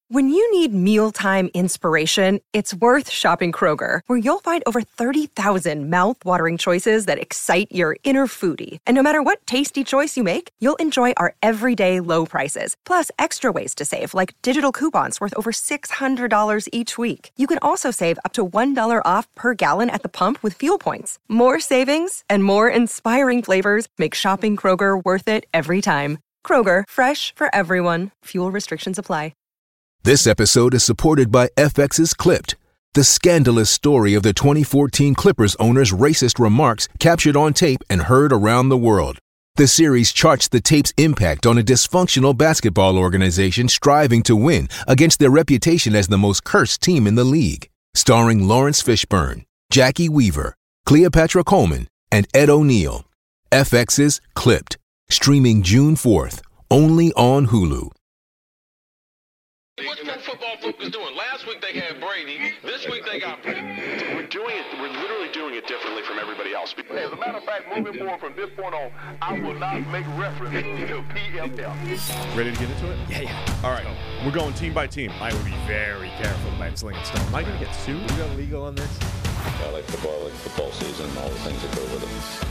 When you need mealtime inspiration, it's worth shopping Kroger, where you'll find over 30,000 mouth-watering choices that excite your inner foodie. And no matter what tasty choice you make, you'll enjoy our everyday low prices, plus extra ways to save, like digital coupons worth over $600 each week. You can also save up to $1 off per gallon at the pump with fuel points. More savings and more inspiring flavors make shopping Kroger worth it every time. Kroger, fresh for everyone. Fuel restrictions apply. This episode is supported by FX's Clipped, the scandalous story of the 2014 Clippers owner's racist remarks captured on tape and heard around the world. The series charts the tape's impact on a dysfunctional basketball organization striving to win against their reputation as the most cursed team in the league. Starring Lawrence Fishburne, Jackie Weaver, Cleopatra Coleman, and Ed O'Neill. FX's Clipped, streaming June 4th, only on Hulu. What's Pro Football Focus doing? Last week they had Brady. This week they got Brady. We're literally doing it differently from everybody else. As a matter of fact, moving forward from this point on, I will not make reference to PFL. Ready to get into it? Yeah. All right. We're going team by team. I would be very careful about slinging stones. Am I going to get sued? We got legal on this? I like football season, and all the things that go with it.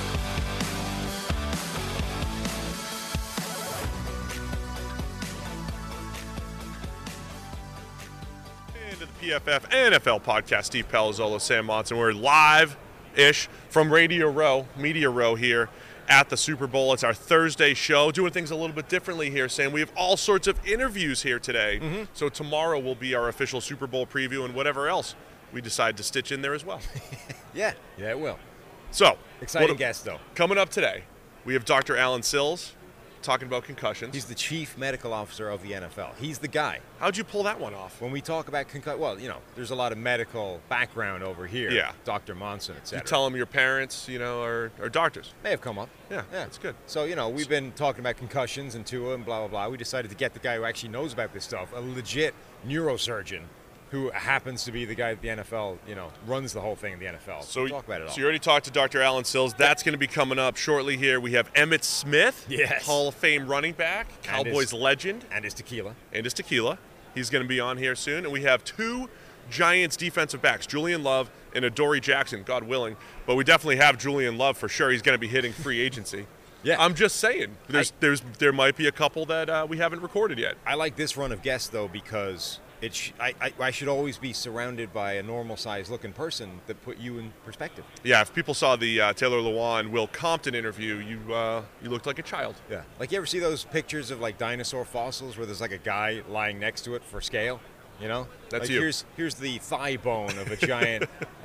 PFF NFL podcast. Steve Palazzolo, Sam Monson. We're live-ish from Radio Row, Media Row here at the Super Bowl. It's our Thursday show, doing things a little bit differently here, Sam. We have all sorts of interviews here today. Mm-hmm. So tomorrow will be our official Super Bowl preview and whatever else we decide to stitch in there as well. Yeah, it will. So, exciting guest, though. Coming up today, we have Dr. Alan Sills talking about concussions. He's the chief medical officer of the NFL. He's the guy. How'd you pull that one off? When we talk about well, there's a lot of medical background over here. Yeah. Dr. Monson, et cetera. You tell them your parents, are doctors. May have come up. Yeah, that's good. So, we've been talking about concussions and Tua and blah, blah, blah. We decided to get the guy who actually knows about this stuff, a legit neurosurgeon who happens to be the guy that the NFL, runs the whole thing in the NFL. So we'll talk about it all. So you already talked to Dr. Alan Sills. That's going to be coming up shortly here. We have Emmitt Smith, yes, Hall of Fame running back, Cowboys legend. And his tequila. He's going to be on here soon. And we have two Giants defensive backs, Julian Love and Adoree Jackson, God willing. But we definitely have Julian Love for sure. He's going to be hitting free agency. Yeah. I'm just saying. There might be a couple that we haven't recorded yet. I like this run of guests, though, because I should always be surrounded by a normal-sized looking person that put you in perspective. Yeah, if people saw the Taylor Lewan, Will Compton interview, you looked like a child. Yeah. Like, you ever see those pictures of, dinosaur fossils where there's, a guy lying next to it for scale? That's you. Here's the thigh bone of a giant,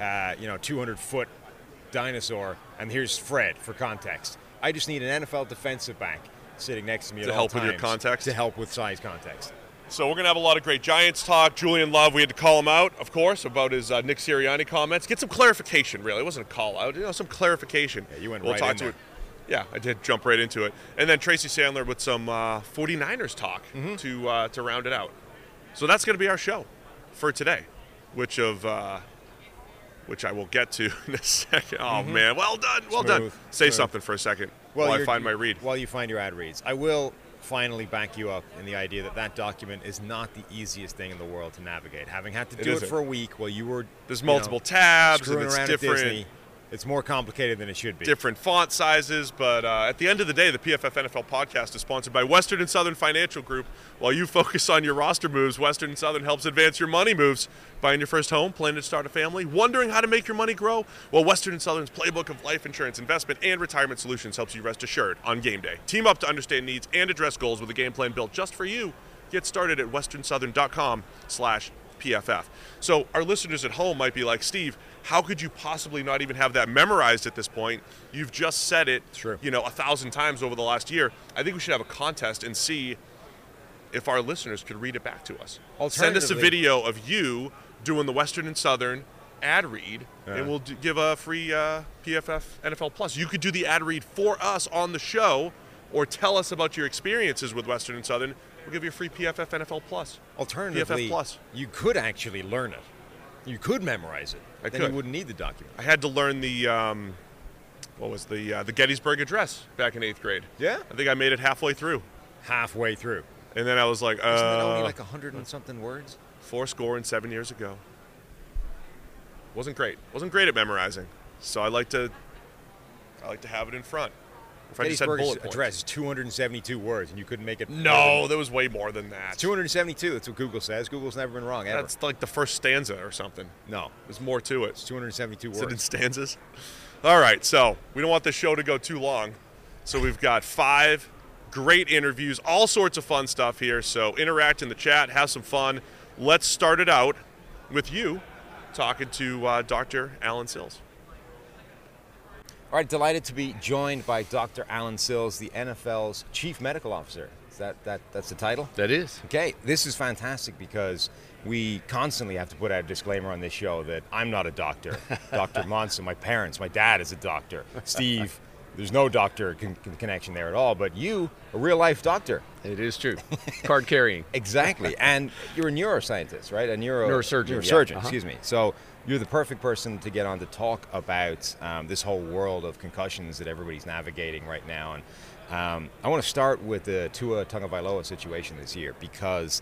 200-foot dinosaur, and here's Fred for context. I just need an NFL defensive back sitting next to me at all times. To help with your context? To help with size context. So we're going to have a lot of great Giants talk. Julian Love, we had to call him out, of course, about his Nick Sirianni comments. Get some clarification, really. It wasn't a call out, some clarification. Yeah, you went we'll right talk in to there. it. Yeah, I did jump right into it. And then Tracy Sandler with some 49ers talk to round it out. So that's going to be our show for today, which I will get to in a second. Oh, man. Well done. Say something for a second while I find my read. While you find your ad reads. I will finally back you up in the idea that document is not the easiest thing in the world to navigate. Having had to do it for a week while you were there's multiple tabs and it's around different. At Disney, it's more complicated than it should be. Different font sizes, but at the end of the day, the PFF NFL podcast is sponsored by Western and Southern Financial Group. While you focus on your roster moves, Western and Southern helps advance your money moves. Buying your first home, planning to start a family, wondering how to make your money grow? Well, Western and Southern's playbook of life insurance, investment, and retirement solutions helps you rest assured on game day. Team up to understand needs and address goals with a game plan built just for you. Get started at westernsouthern.com/PFF. So our listeners at home might be like, Steve, how could you possibly not even have that memorized at this point? You've just said it, 1,000 times over the last year. I think we should have a contest and see if our listeners could read it back to us. Send us a video of you doing the Western and Southern ad read, and we'll give a free PFF NFL Plus. You could do the ad read for us on the show, or tell us about your experiences with Western and Southern. We'll give you a free PFF NFL Plus. Alternatively, PFF Plus. You could actually learn it. You could memorize it. Then you wouldn't need the document. I had to learn the Gettysburg Address back in 8th grade. Yeah? I think I made it halfway through. Halfway through. And then I was like, Isn't that only like 100 and something words? 7 years ago. Wasn't great. Wasn't great at memorizing. So I like to have it in front. If I just had bullet points. Address is 272 words, and you couldn't make it. No, there was way more than that. It's 272. That's what Google says. Google's never been wrong, ever. That's like the first stanza or something. No. There's more to it. It's 272 words. Is it in stanzas? All right, so we don't want this show to go too long. So we've got 5 great interviews, all sorts of fun stuff here. So interact in the chat, have some fun. Let's start it out with you talking to Dr. Alan Sills. All right, delighted to be joined by Dr. Alan Sills, the NFL's Chief Medical Officer. Is that's the title? That is. Okay, this is fantastic because we constantly have to put out a disclaimer on this show that I'm not a doctor. Dr. Monson, my parents, my dad is a doctor. Steve, there's no doctor connection there at all, but you, a real-life doctor. It is true. Card carrying. Exactly, and you're a neuroscientist, right? A neurosurgeon. Neurosurgeon, yeah. Excuse me. So you're the perfect person to get on to talk about this whole world of concussions that everybody's navigating right now. And I want to start with the Tua Tagovailoa situation this year because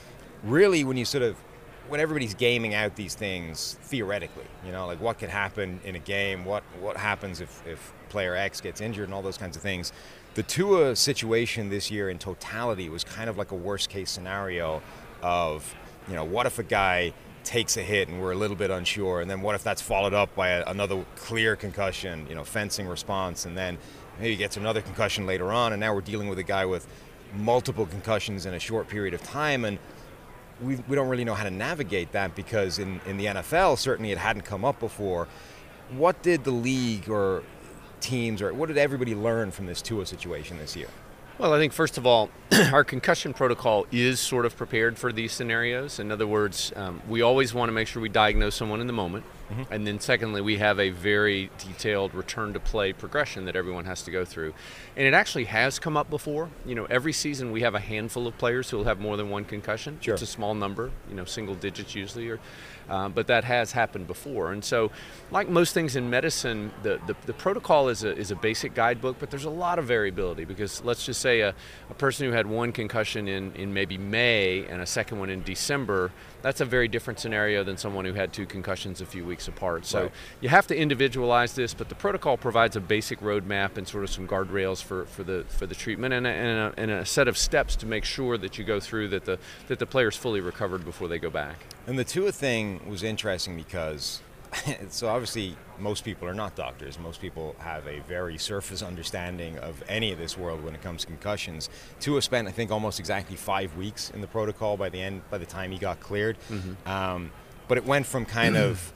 really when everybody's gaming out these things theoretically, like what could happen in a game, what happens if player X gets injured and all those kinds of things. The Tua situation this year in totality was kind of like a worst case scenario of, what if a guy takes a hit and we're a little bit unsure, and then what if that's followed up by another clear concussion, fencing response, and then maybe gets another concussion later on, and now we're dealing with a guy with multiple concussions in a short period of time, and we don't really know how to navigate that because in the NFL, certainly it hadn't come up before. What did the league or teams, or what did everybody learn from this Tua situation this year? Well, I think first of all, our concussion protocol is sort of prepared for these scenarios. In other words, we always want to make sure we diagnose someone in the moment. Mm-hmm. And then secondly, we have a very detailed return to play progression that everyone has to go through. And it actually has come up before. Every season we have a handful of players who will have more than one concussion. Sure. It's a small number, single digits usually, but that has happened before. And so, like most things in medicine, the protocol is a basic guidebook, but there's a lot of variability because let's just say a person who had one concussion in maybe May and a second one in December, that's a very different scenario than someone who had 2 concussions a few weeks apart. So right. You have to individualize this, but the protocol provides a basic roadmap and sort of some guardrails for the treatment and a set of steps to make sure that you go through that the player's fully recovered before they go back. And the Tua thing was interesting because so obviously most people are not doctors. Most people have a very surface understanding of any of this world when it comes to concussions. Tua spent, I think, almost exactly 5 weeks in the protocol by the time he got cleared. Mm-hmm. But it went from kind of,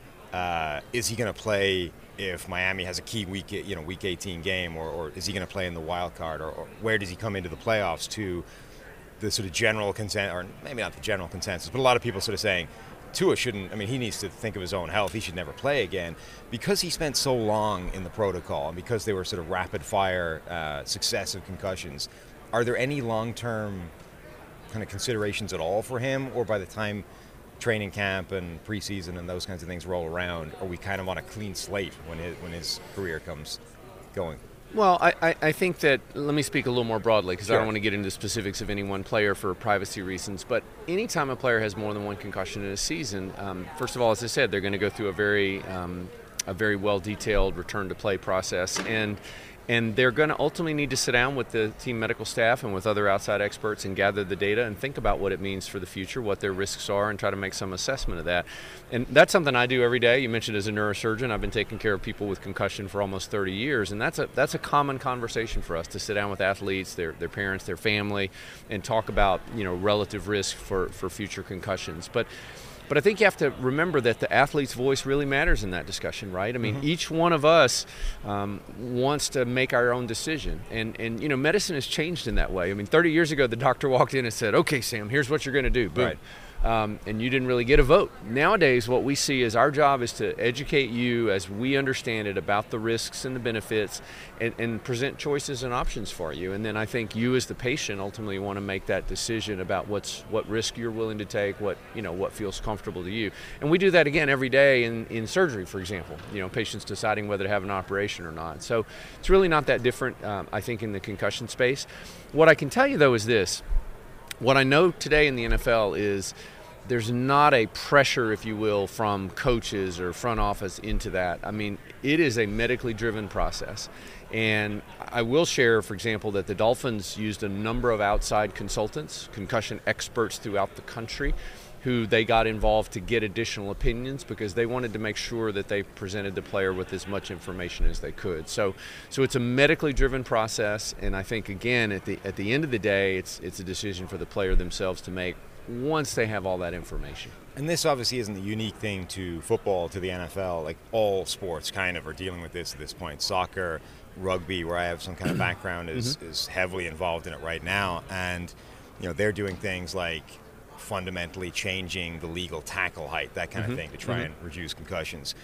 is he going to play if Miami has a key week 18 game, or is he going to play in the wild card, or where does he come into the playoffs, to the sort of general consensus, or maybe not the general consensus, but a lot of people sort of saying, Tua he needs to think of his own health. He should never play again. Because he spent so long in the protocol and because they were sort of rapid-fire, successive concussions, are there any long-term kind of considerations at all for him? Or by the time training camp and preseason and those kinds of things roll around, are we kind of on a clean slate when his career comes going? Well, I think that, let me speak a little more broadly because Sure. I don't want to get into the specifics of any one player for privacy reasons, but anytime a player has more than one concussion in a season, first of all, as I said, they're going to go through a very well-detailed return-to-play process, and they're going to ultimately need to sit down with the team medical staff and with other outside experts and gather the data and think about what it means for the future, what their risks are, and try to make some assessment of that. And that's something I do every day. You mentioned as a neurosurgeon, I've been taking care of people with concussion for almost 30 years, and that's a common conversation for us to sit down with athletes, their parents, their family, and talk about relative risk for future concussions. But I think you have to remember that the athlete's voice really matters in that discussion, right? I mean, mm-hmm. Each one of us wants to make our own decision. And medicine has changed in that way. I mean, 30 years ago, the doctor walked in and said, okay, Sam, here's what you're going to do. Boom. Right. And you didn't really get a vote. Nowadays, what we see is our job is to educate you as we understand it about the risks and the benefits and present choices and options for you. And then I think you as the patient ultimately want to make that decision about what risk you're willing to take, what feels comfortable to you. And we do that again every day in surgery, for example, patients deciding whether to have an operation or not. So it's really not that different, I think, in the concussion space. What I can tell you, though, is this. What I know today in the NFL is there's not a pressure, if you will, from coaches or front office into that. I mean, it is a medically driven process. And I will share, for example, that the Dolphins used a number of outside consultants, concussion experts throughout the country, who they got involved to get additional opinions because they wanted to make sure that they presented the player with as much information as they could. So it's a medically driven process, and I think, again, at the end of the day, it's a decision for the player themselves to make once they have all that information. And this obviously isn't a unique thing to football, to the NFL. Like, all sports kind of are dealing with this at this point. Soccer, rugby, where I have some kind of background, is heavily involved in it right now. And, you know, they're doing things like fundamentally changing the legal tackle height, that kind of thing, to try and reduce concussions.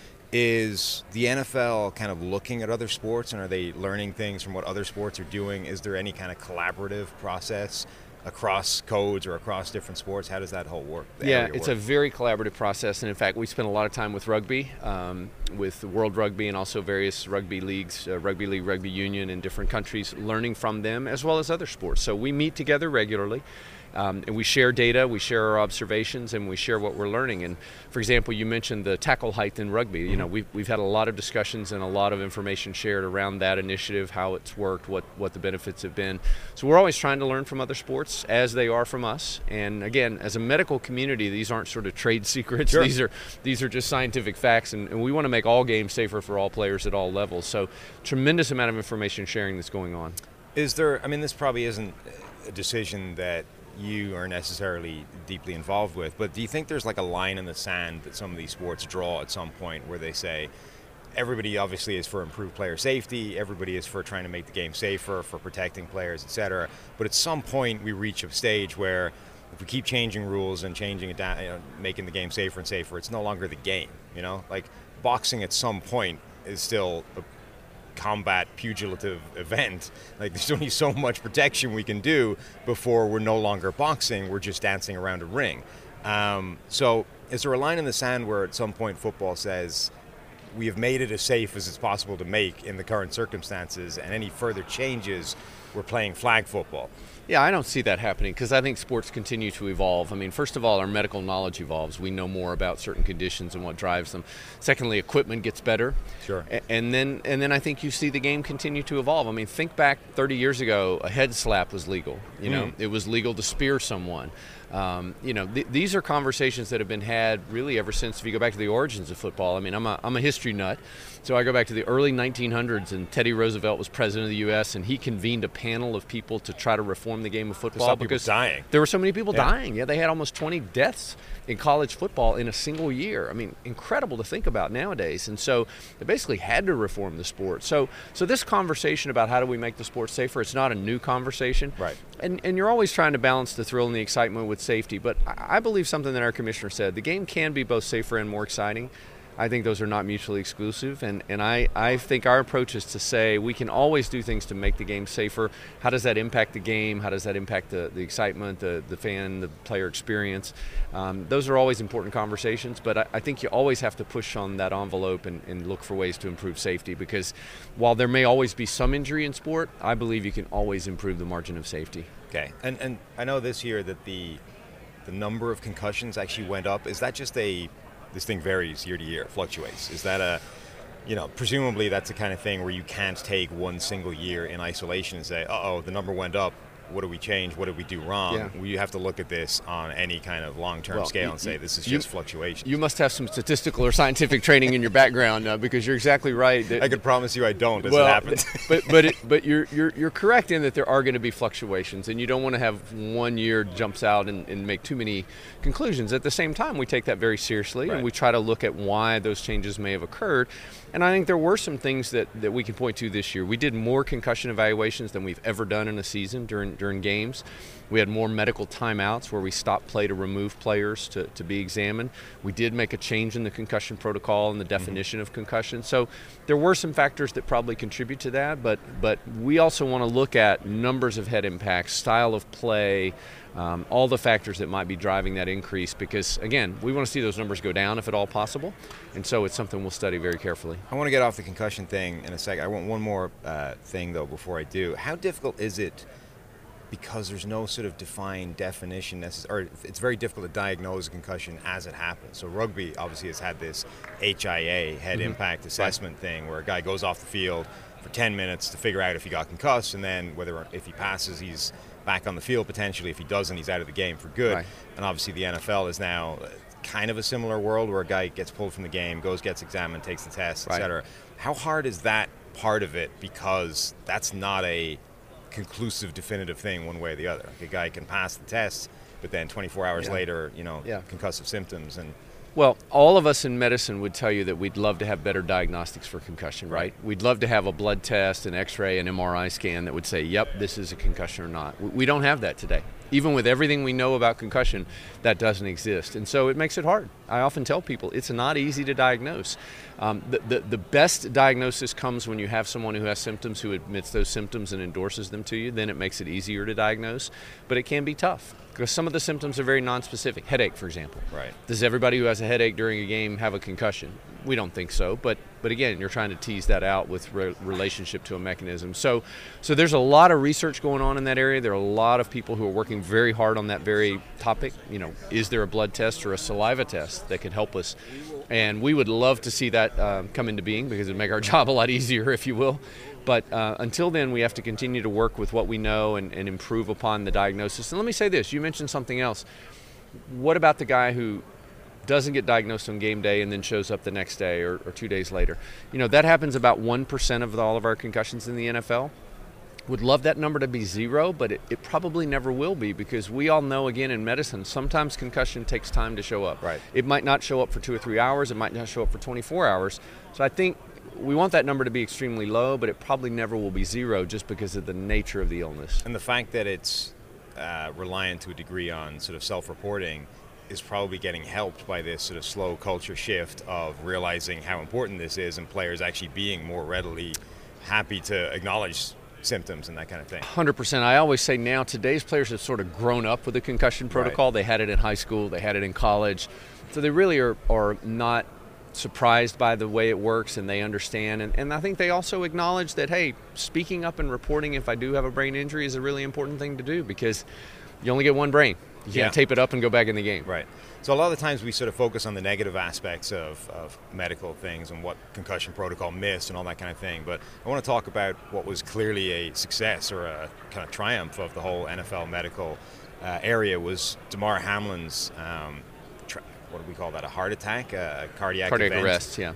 Is the NFL kind of looking at other sports, and are they learning things from what other sports are doing? Is there any kind of collaborative process across codes or across different sports? How does that whole work? Yeah, it's a very collaborative process, and in fact, we spend a lot of time with rugby, with World Rugby and also various rugby leagues, Rugby League, Rugby Union in different countries, learning from them as well as other sports. So we meet together regularly. And we share data, we share our observations, and we share what we're learning. And for example, you mentioned the tackle height in rugby. You know, we've had a lot of discussions and a lot of information shared around that initiative, how it's worked, what the benefits have been. So we're always trying to learn from other sports as they are from us. And again, as a medical community, these aren't sort of trade secrets. Sure. These are just scientific facts, and we want to make all games safer for all players at all levels. So tremendous amount of information sharing that's going on. Is there? I mean, this probably isn't a decision that you are necessarily deeply involved with, but do you think there's like a line in the sand that some of these sports draw at some point where they say everybody obviously is for improved player safety, everybody is for trying to make the game safer, for protecting players, etc., but at some point we reach a stage where if we keep changing rules and changing it down, making the game safer and safer, it's no longer the game, you know? Like, boxing at some point is still a combat pugilitive event. Like, there's only so much protection we can do before we're no longer boxing, we're just dancing around a ring. So is there a line in the sand where at some point football says we have made it as safe as it's possible to make in the current circumstances, and any further changes, we're playing flag football? Yeah, I don't see that happening because I think sports continue to evolve. I mean, first of all, our medical knowledge evolves. We know more about certain conditions and what drives them. Secondly, equipment gets better. Sure. And then I think you see the game continue to evolve. I mean, think back 30 years ago, a head slap was legal. You know, it was legal to spear someone. You know, these are conversations that have been had really ever since, if you go back to the origins of football. I mean, I'm a history nut, so I go back to the early 1900s, and Teddy Roosevelt was president of the U.S., and he convened a panel of people to try to reform the game of football because there were so many people dying. Yeah, they had almost 20 deaths in college football in a single year. I mean, incredible to think about nowadays. And so they basically had to reform the sport. So this conversation about how do we make the sport safer, it's not a new conversation. Right. And you're always trying to balance the thrill and the excitement with safety. But I believe something that our commissioner said, the game can be both safer and more exciting. I think those are not mutually exclusive, and I think our approach is to say we can always do things to make the game safer. How does that impact the game? How does that impact the excitement, the fan, the player experience? Those are always important conversations, but I think you always have to push on that envelope and look for ways to improve safety, because while there may always be some injury in sport, I believe you can always improve the margin of safety. Okay, and I know this year that the number of concussions actually went up. Is that just this thing varies year to year, fluctuates? Is that presumably that's the kind of thing where you can't take one single year in isolation and say, the number went up, what did we change, what did we do wrong? Yeah. You have to look at this on any kind of long-term scale and say this is just fluctuation. You must have some statistical or scientific training in your background, because you're exactly right. I could promise you I don't, as it happens. but you're correct in that there are going to be fluctuations, and you don't want to have 1 year jumps out and make too many conclusions. At the same time, we take that very seriously, and we try to look at why those changes may have occurred. And I think there were some things that we can point to this year. We did more concussion evaluations than we've ever done in a season during games. We had more medical timeouts where we stopped play to remove players to be examined. We did make a change in the concussion protocol and the definition of concussion. So there were some factors that probably contribute to that, but we also want to look at numbers of head impacts, style of play, all the factors that might be driving that increase, because, again, we want to see those numbers go down if at all possible, and so it's something we'll study very carefully. I want to get off the concussion thing in a second. I want one more thing, though, before I do. How difficult is it because there's no sort of defined definition or it's very difficult to diagnose a concussion as it happens. So rugby obviously has had this HIA, head impact assessment thing, where a guy goes off the field for 10 minutes to figure out if he got concussed, and then if he passes, he's back on the field potentially. If he doesn't, he's out of the game for good. Right. And obviously the NFL is now kind of a similar world where a guy gets pulled from the game, gets examined, takes the test, etc. How hard is that part of it? Because that's not a conclusive, definitive thing one way or the other. Like, a guy can pass the test, but then 24 hours later, concussive symptoms. And well, all of us in medicine would tell you that we'd love to have better diagnostics for concussion, right? We'd love to have a blood test, an X-ray, an MRI scan that would say, yep, this is a concussion or not. We don't have that today. Even with everything we know about concussion, that doesn't exist. And so it makes it hard. I often tell people it's not easy to diagnose. The best diagnosis comes when you have someone who has symptoms, who admits those symptoms and endorses them to you. Then it makes it easier to diagnose. But it can be tough because some of the symptoms are very nonspecific. Headache, for example. Right. Does everybody who has a headache during a game have a concussion? We don't think so. But again, you're trying to tease that out with relationship to a mechanism. So there's a lot of research going on in that area. There are a lot of people who are working very hard on that very topic. Is there a blood test or a saliva test that can help us? And we would love to see that come into being, because it would make our job a lot easier, if you will. But until then, we have to continue to work with what we know and improve upon the diagnosis. And let me say this. You mentioned something else. What about the guy who doesn't get diagnosed on game day and then shows up the next day or 2 days later? That happens about 1% of all of our concussions in the NFL. Would love that number to be 0, but it probably never will be, because we all know, again, in medicine, sometimes concussion takes time to show up. Right. It might not show up for 2 or 3 hours. It might not show up for 24 hours. So I think we want that number to be extremely low, but it probably never will be 0 just because of the nature of the illness. And the fact that it's reliant to a degree on sort of self-reporting is probably getting helped by this sort of slow culture shift of realizing how important this is, and players actually being more readily happy to acknowledge symptoms and that kind of thing. 100%. I always say now today's players have sort of grown up with the concussion protocol. Right. They had it in high school, they had it in college. So they really are not surprised by the way it works, and they understand. And I think they also acknowledge that, hey, speaking up and reporting if I do have a brain injury is a really important thing to do, because you only get one brain. You can't tape it up and go back in the game. Right. So a lot of the times we sort of focus on the negative aspects of medical things and what concussion protocol missed and all that kind of thing. But I want to talk about what was clearly a success or a kind of triumph of the whole NFL medical area was Damar Hamlin's, what do we call that, a heart attack, a cardiac event. Arrest, yeah.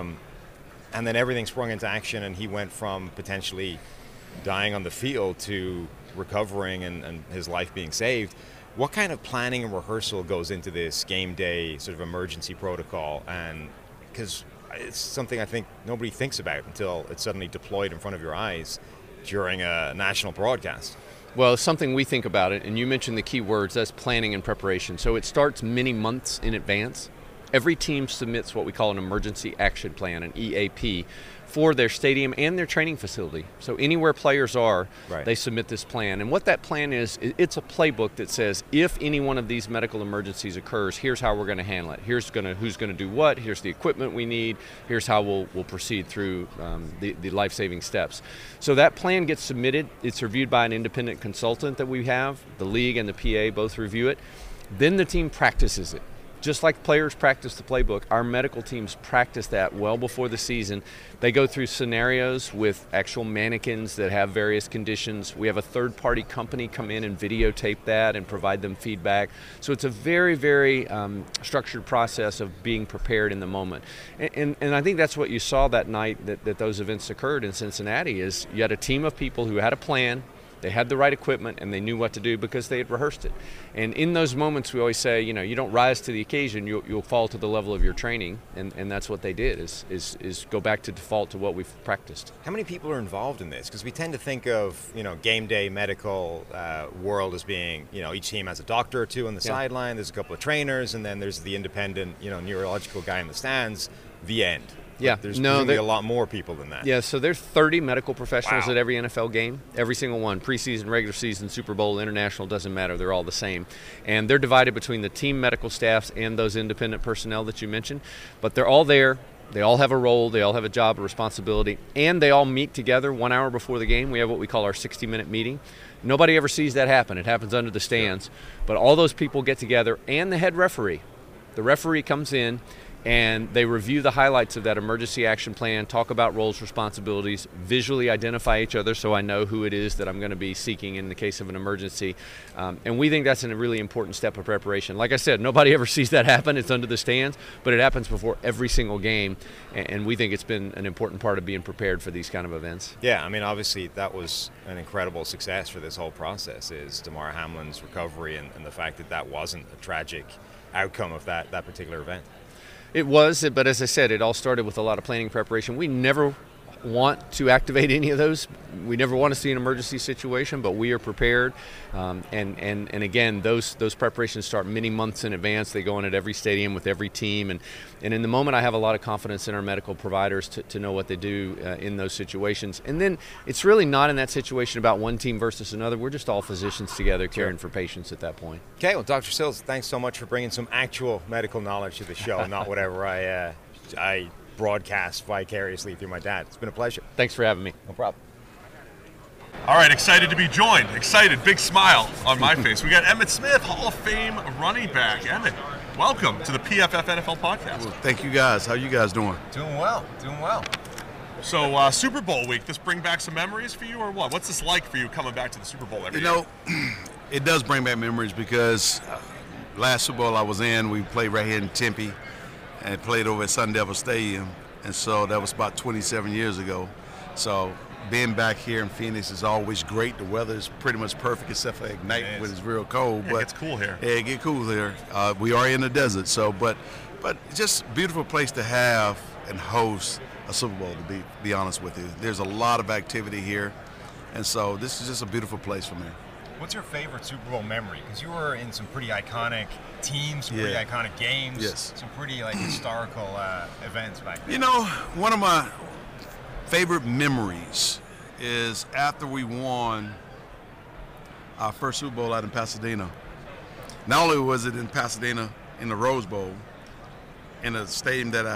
And then everything sprung into action, and he went from potentially dying on the field to recovering and his life being saved. What kind of planning and rehearsal goes into this game day sort of emergency protocol? And because it's something I think nobody thinks about until it's suddenly deployed in front of your eyes during a national broadcast. Well, it's something we think about it, and you mentioned the key words, that's planning and preparation. So it starts many months in advance. Every team submits what we call an emergency action plan, an EAP, for their stadium and their training facility. So anywhere players are, they submit this plan. And what that plan is, it's a playbook that says, if any one of these medical emergencies occurs, here's how we're going to handle it. Here's who's going to do what. Here's the equipment we need. Here's how we'll proceed through the life-saving steps. So that plan gets submitted. It's reviewed by an independent consultant that we have. The league and the PA both review it. Then the team practices it. Just like players practice the playbook, our medical teams practice that well before the season. They go through scenarios with actual mannequins that have various conditions. We have a third-party company come in and videotape that and provide them feedback. So it's a very, very structured process of being prepared in the moment. And I think that's what you saw that night that those events occurred in Cincinnati, is you had a team of people who had a plan. They had the right equipment, and they knew what to do because they had rehearsed it. And in those moments, we always say, you don't rise to the occasion, you'll fall to the level of your training, and that's what they did, is go back to default to what we've practiced. How many people are involved in this? Because we tend to think of, game day medical world as being, each team has a doctor or two on the sideline, there's a couple of trainers, and then there's the independent, neurological guy in the stands, the end. Yeah, there's a lot more people than that. Yeah, so there's 30 medical professionals at every NFL game, every single one, preseason, regular season, Super Bowl, international, doesn't matter, they're all the same. And they're divided between the team medical staffs and those independent personnel that you mentioned, but they're all there They all have a role, they all have a job, a responsibility, and they all meet together 1 hour before the game. We have what we call our 60-minute meeting. Nobody ever sees that happen. It happens under the stands. But all those people get together, and the head referee. The referee comes in, and they review the highlights of that emergency action plan, talk about roles, responsibilities, visually identify each other so I know who it is that I'm going to be seeking in the case of an emergency. And we think that's a really important step of preparation. Like I said, nobody ever sees that happen. It's under the stands, but it happens before every single game, and we think it's been an important part of being prepared for these kind of events. Yeah, I mean, obviously that was an incredible success for this whole process, is Damar Hamlin's recovery and the fact that that wasn't a tragic outcome of that particular event. It was, but as I said, it all started with a lot of planning preparation. We never want to activate any of those. We never want to see an emergency situation, but we are prepared. And again, those preparations start many months in advance. They go on at every stadium with every team. And in the moment, I have a lot of confidence in our medical providers to know what they do in those situations. And then it's really not in that situation about one team versus another. We're just all physicians together caring for patients at that point. Okay, well, Dr. Sills, thanks so much for bringing some actual medical knowledge to the show, not whatever I broadcast vicariously through my dad. It's been a pleasure. Thanks for having me. No problem. All right, excited to be joined. Excited, big smile on my face. We got Emmitt Smith, Hall of Fame running back. Emmitt, welcome to the PFF NFL podcast. Well, thank you guys. How you guys doing? Doing well. So Super Bowl week, this bring back some memories for you or what? What's this like for you coming back to the Super Bowl every year? It does bring back memories because last Super Bowl I was in, we played right here in Tempe and played over at Sun Devil Stadium, and so that was about 27 years ago. So being back here in Phoenix is always great. The weather is pretty much perfect except for at night when it's real cold. Yeah, but it gets cool here. Yeah, it gets cool here. We are in the desert, so but just a beautiful place to have and host a Super Bowl, to be honest with you. There's a lot of activity here, and so this is just a beautiful place for me. What's your favorite Super Bowl memory? Because you were in some pretty iconic teams, some pretty iconic games, some pretty historical events back then. One of my favorite memories is after we won our first Super Bowl out in Pasadena. Not only was it in Pasadena in the Rose Bowl, in a stadium that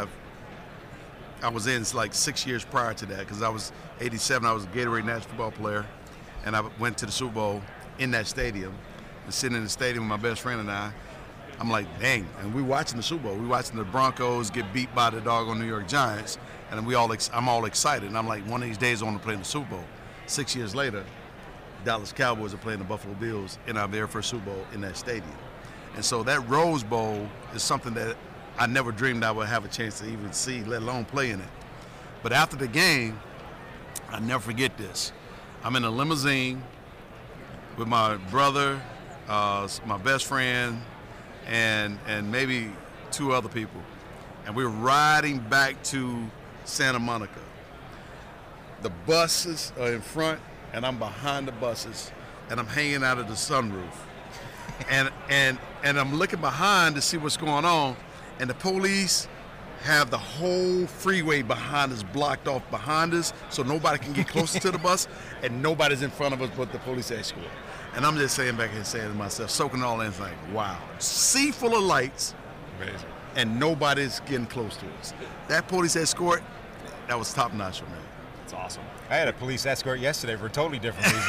I was in like 6 years prior to that, because I was 87, I was a Gatorade National Football player, and I went to the Super Bowl in that stadium, and sitting in the stadium with my best friend and I'm like, dang, and we watching the Super Bowl. We watching the Broncos get beat by the doggone New York Giants, and I'm all excited, and I'm like, one of these days I want to play in the Super Bowl. 6 years later, Dallas Cowboys are playing the Buffalo Bills in our very first Super Bowl in that stadium. And so that Rose Bowl is something that I never dreamed I would have a chance to even see, let alone play in it. But after the game, I'll never forget this. I'm in a limousine with my brother, my best friend, and maybe two other people. And we're riding back to Santa Monica. The buses are in front, and I'm behind the buses, and I'm hanging out of the sunroof. and I'm looking behind to see what's going on, and the police have the whole freeway behind us blocked off behind us so nobody can get closer to the bus, and nobody's in front of us but the police escort. And I'm just saying back here, saying to myself, soaking all in, like, wow. Sea full of lights. Amazing. And nobody's getting close to us. That police escort, that was top notch for me. That's awesome. I had a police escort yesterday for a totally different reason.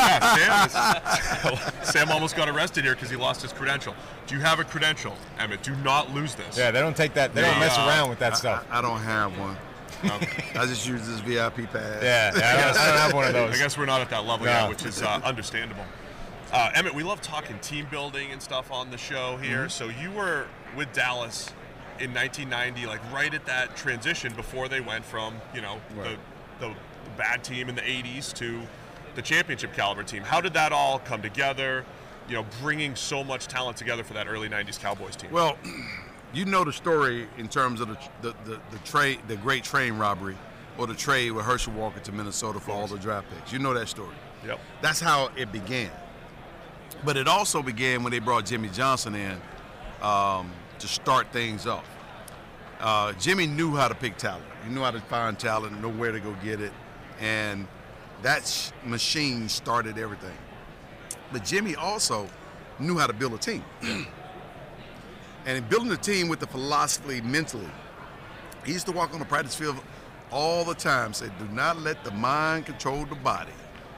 Sam almost got arrested here because he lost his credential. Do you have a credential, Emmitt? Do not lose this. Yeah, they don't take that. They don't mess around with that stuff. I don't have one. Okay. I just use this VIP pass. Yeah, I don't have one of those. I guess we're not at that level yet, which is understandable. Emmitt, we love talking team building and stuff on the show here. Mm-hmm. So you were with Dallas in 1990, like right at that transition before they went from, the bad team in the 80s to the championship caliber team. How did that all come together, bringing so much talent together for that early 90s Cowboys team? Well, you know the story in terms of the great train robbery, or the trade with Herschel Walker to Minnesota for all the draft picks. You know that story. Yep. That's how it began. But it also began when they brought Jimmy Johnson in to start things off. Jimmy knew how to pick talent. He knew how to find talent, know where to go get it. And that machine started everything. But Jimmy also knew how to build a team. And in building a team with the philosophy mentally He used to walk on the practice field all the time, say, do not let the mind control the body.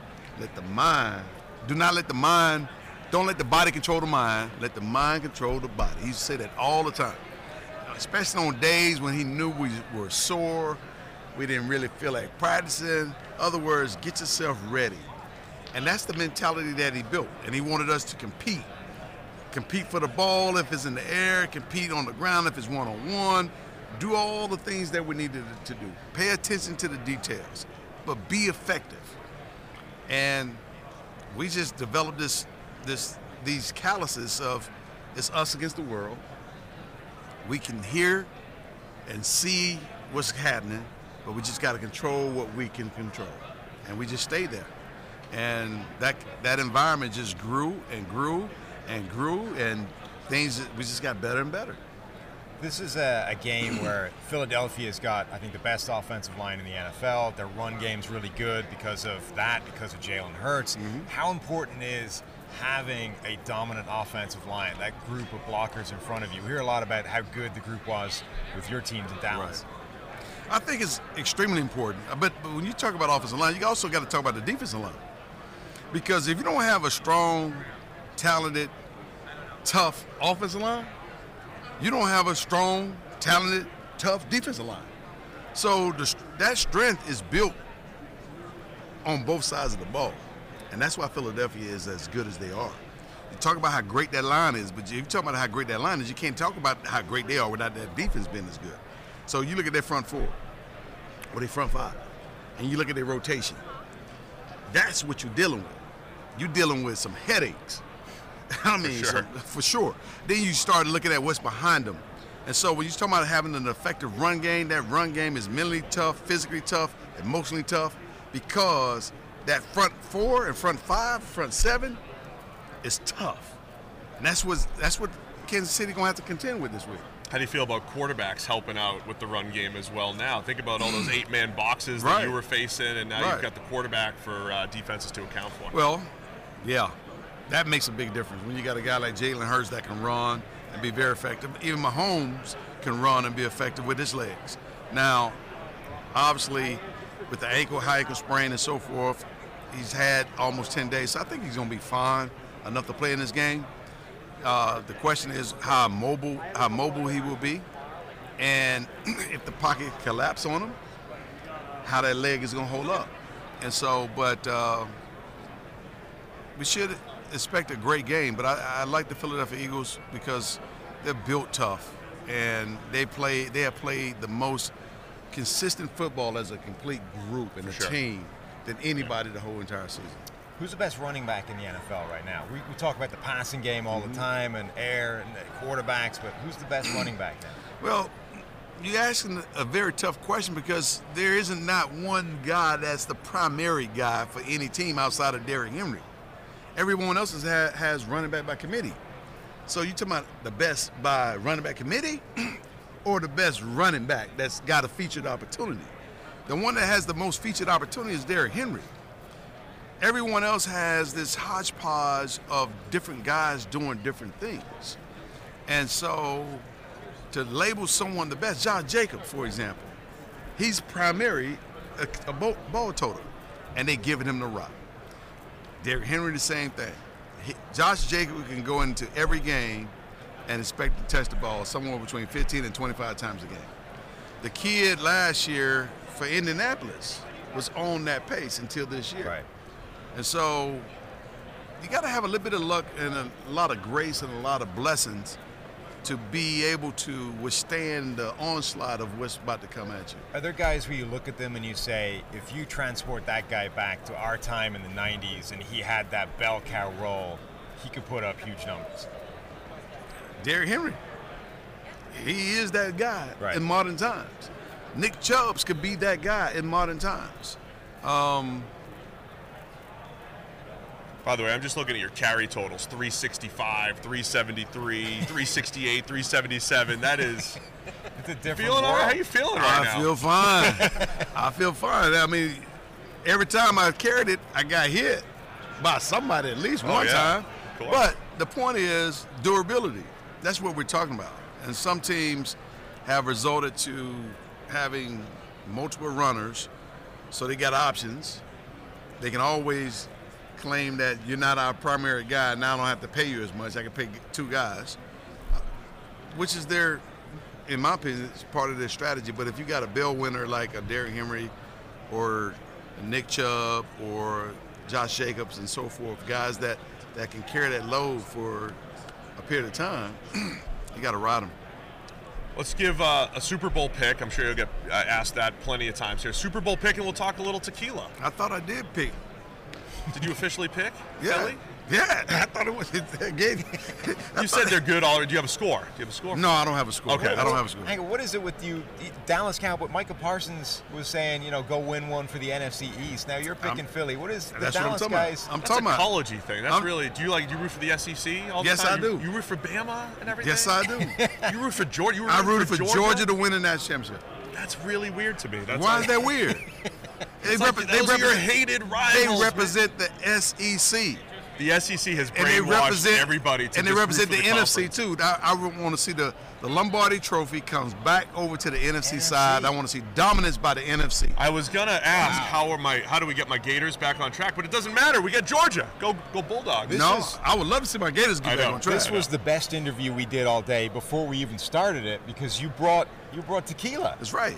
Don't let the body control the mind. Let the mind control the body. He used to say that all the time, especially on days when he knew we were sore, we didn't really feel like practicing. In other words, get yourself ready. And that's the mentality that he built. And he wanted us to compete. Compete for the ball if it's in the air, compete on the ground if it's one-on-one, do all the things that we needed to do. Pay attention to the details, but be effective. And we just developed these calluses of it's us against the world. We can hear and see what's happening, but we just got to control what we can control. And we just stay there. And that environment just grew and grew and grew, and we just got better and better. This is a game where Philadelphia's got, I think, the best offensive line in the NFL. Their run game's really good because of Jalen Hurts. Mm-hmm. How important is having a dominant offensive line, that group of blockers in front of you? We hear a lot about how good the group was with your teams in Dallas. Right. I think it's extremely important. But when you talk about offensive line, you also got to talk about the defensive line. Because if you don't have a strong, talented, tough offensive line, you don't have a strong, talented, tough defensive line. So that strength is built on both sides of the ball. And that's why Philadelphia is as good as they are. You talk about how great that line is, but if you talk about how great that line is, you can't talk about how great they are without that defense being as good. So you look at their front four, or their front five, and you look at their rotation. That's what you're dealing with. You're dealing with some headaches. I mean, for sure. Then you start looking at what's behind them. And so when you're talking about having an effective run game, that run game is mentally tough, physically tough, emotionally tough, because that front four and front five, front seven is tough. And that's what Kansas City going to have to contend with this week. How do you feel about quarterbacks helping out with the run game as well now? Think about all those 8-man boxes that you were facing, and now you've got the quarterback for defenses to account for. Well, yeah, that makes a big difference when you got a guy like Jalen Hurts that can run and be very effective. Even Mahomes can run and be effective with his legs. Now, obviously, with the high ankle sprain and so forth, he's had almost 10 days, so I think he's going to be fine enough to play in this game. The question is how mobile he will be, and if the pocket collapse on him, how that leg is going to hold up. And so, but we should expect a great game. But I like the Philadelphia Eagles because they're built tough, and they have played the most consistent football as a complete group and a team than anybody the whole entire season. Who's the best running back in the NFL right now? We talk about the passing game all the time and air and quarterbacks, but who's the best running back now? Well, you're asking a very tough question because there isn't not one guy that's the primary guy for any team outside of Derrick Henry. Everyone else has running back by committee. So you talking about the best by running back committee or the best running back that's got a featured opportunity? The one that has the most featured opportunity is Derrick Henry. Everyone else has this hodgepodge of different guys doing different things. And so to label someone the best, Josh Jacobs, for example, he's primary a ball total, and they giving him the rock. Derrick Henry, the same thing. Josh Jacobs can go into every game and expect to touch the ball somewhere between 15 and 25 times a game. The kid last year for Indianapolis was on that pace until this year. Right. And so you got to have a little bit of luck and a lot of grace and a lot of blessings to be able to withstand the onslaught of what's about to come at you. Are there guys where you look at them and you say, if you transport that guy back to our time in the 90s and he had that bell cow role, he could put up huge numbers? Derrick Henry. He is that guy in modern times. Nick Chubb could be that guy in modern times. By the way, I'm just looking at your carry totals, 365, 373, 368, 377. That is it's a different feeling all right? How you feeling right now? I feel fine. I feel fine. I mean, every time I carried it, I got hit by somebody at least one time. But the point is durability. That's what we're talking about. And some teams have resorted to having multiple runners, so they got options. They can always claim that you're not our primary guy. Now I don't have to pay you as much. I can pay 2 guys, which is in my opinion, it's part of their strategy. But if you got a bell winner like a Derrick Henry or Nick Chubb or Josh Jacobs and so forth, guys that can carry that load for a period of time, you got to ride them. Let's give a Super Bowl pick. I'm sure you'll get asked that plenty of times here. Super Bowl pick, and we'll talk a little tequila. I thought I did pick. Did you officially pick? Yeah. Philly? Yeah, I thought it was. You said they're good already. Do you have a score? No, I don't have a score. Okay. I don't have a score. Hang on, what is it with you, Dallas Cowboys? Micah Parsons was saying, go win one for the NFC East. Now you're picking Philly. What is the Dallas guys? I'm talking about. That's a college-y thing. That's really. Do you root for the SEC all the yes, time? Yes, I do. You root for Bama and everything? Yes, I do. You root for Georgia? I rooted for Georgia to win in that championship. That's really weird to me. Why is that weird? Those are your hated rivals. They represent the SEC. The SEC has brainwashed everybody to and they represent the NFC too. I want to see the Lombardi Trophy comes back over to the NFC side. I want to see dominance by the NFC. I was gonna ask how do we get my Gators back on track, but it doesn't matter. We get Georgia. Go Bulldogs. I would love to see my Gators get back on track. This was the best interview we did all day before we even started it because you brought tequila. That's right.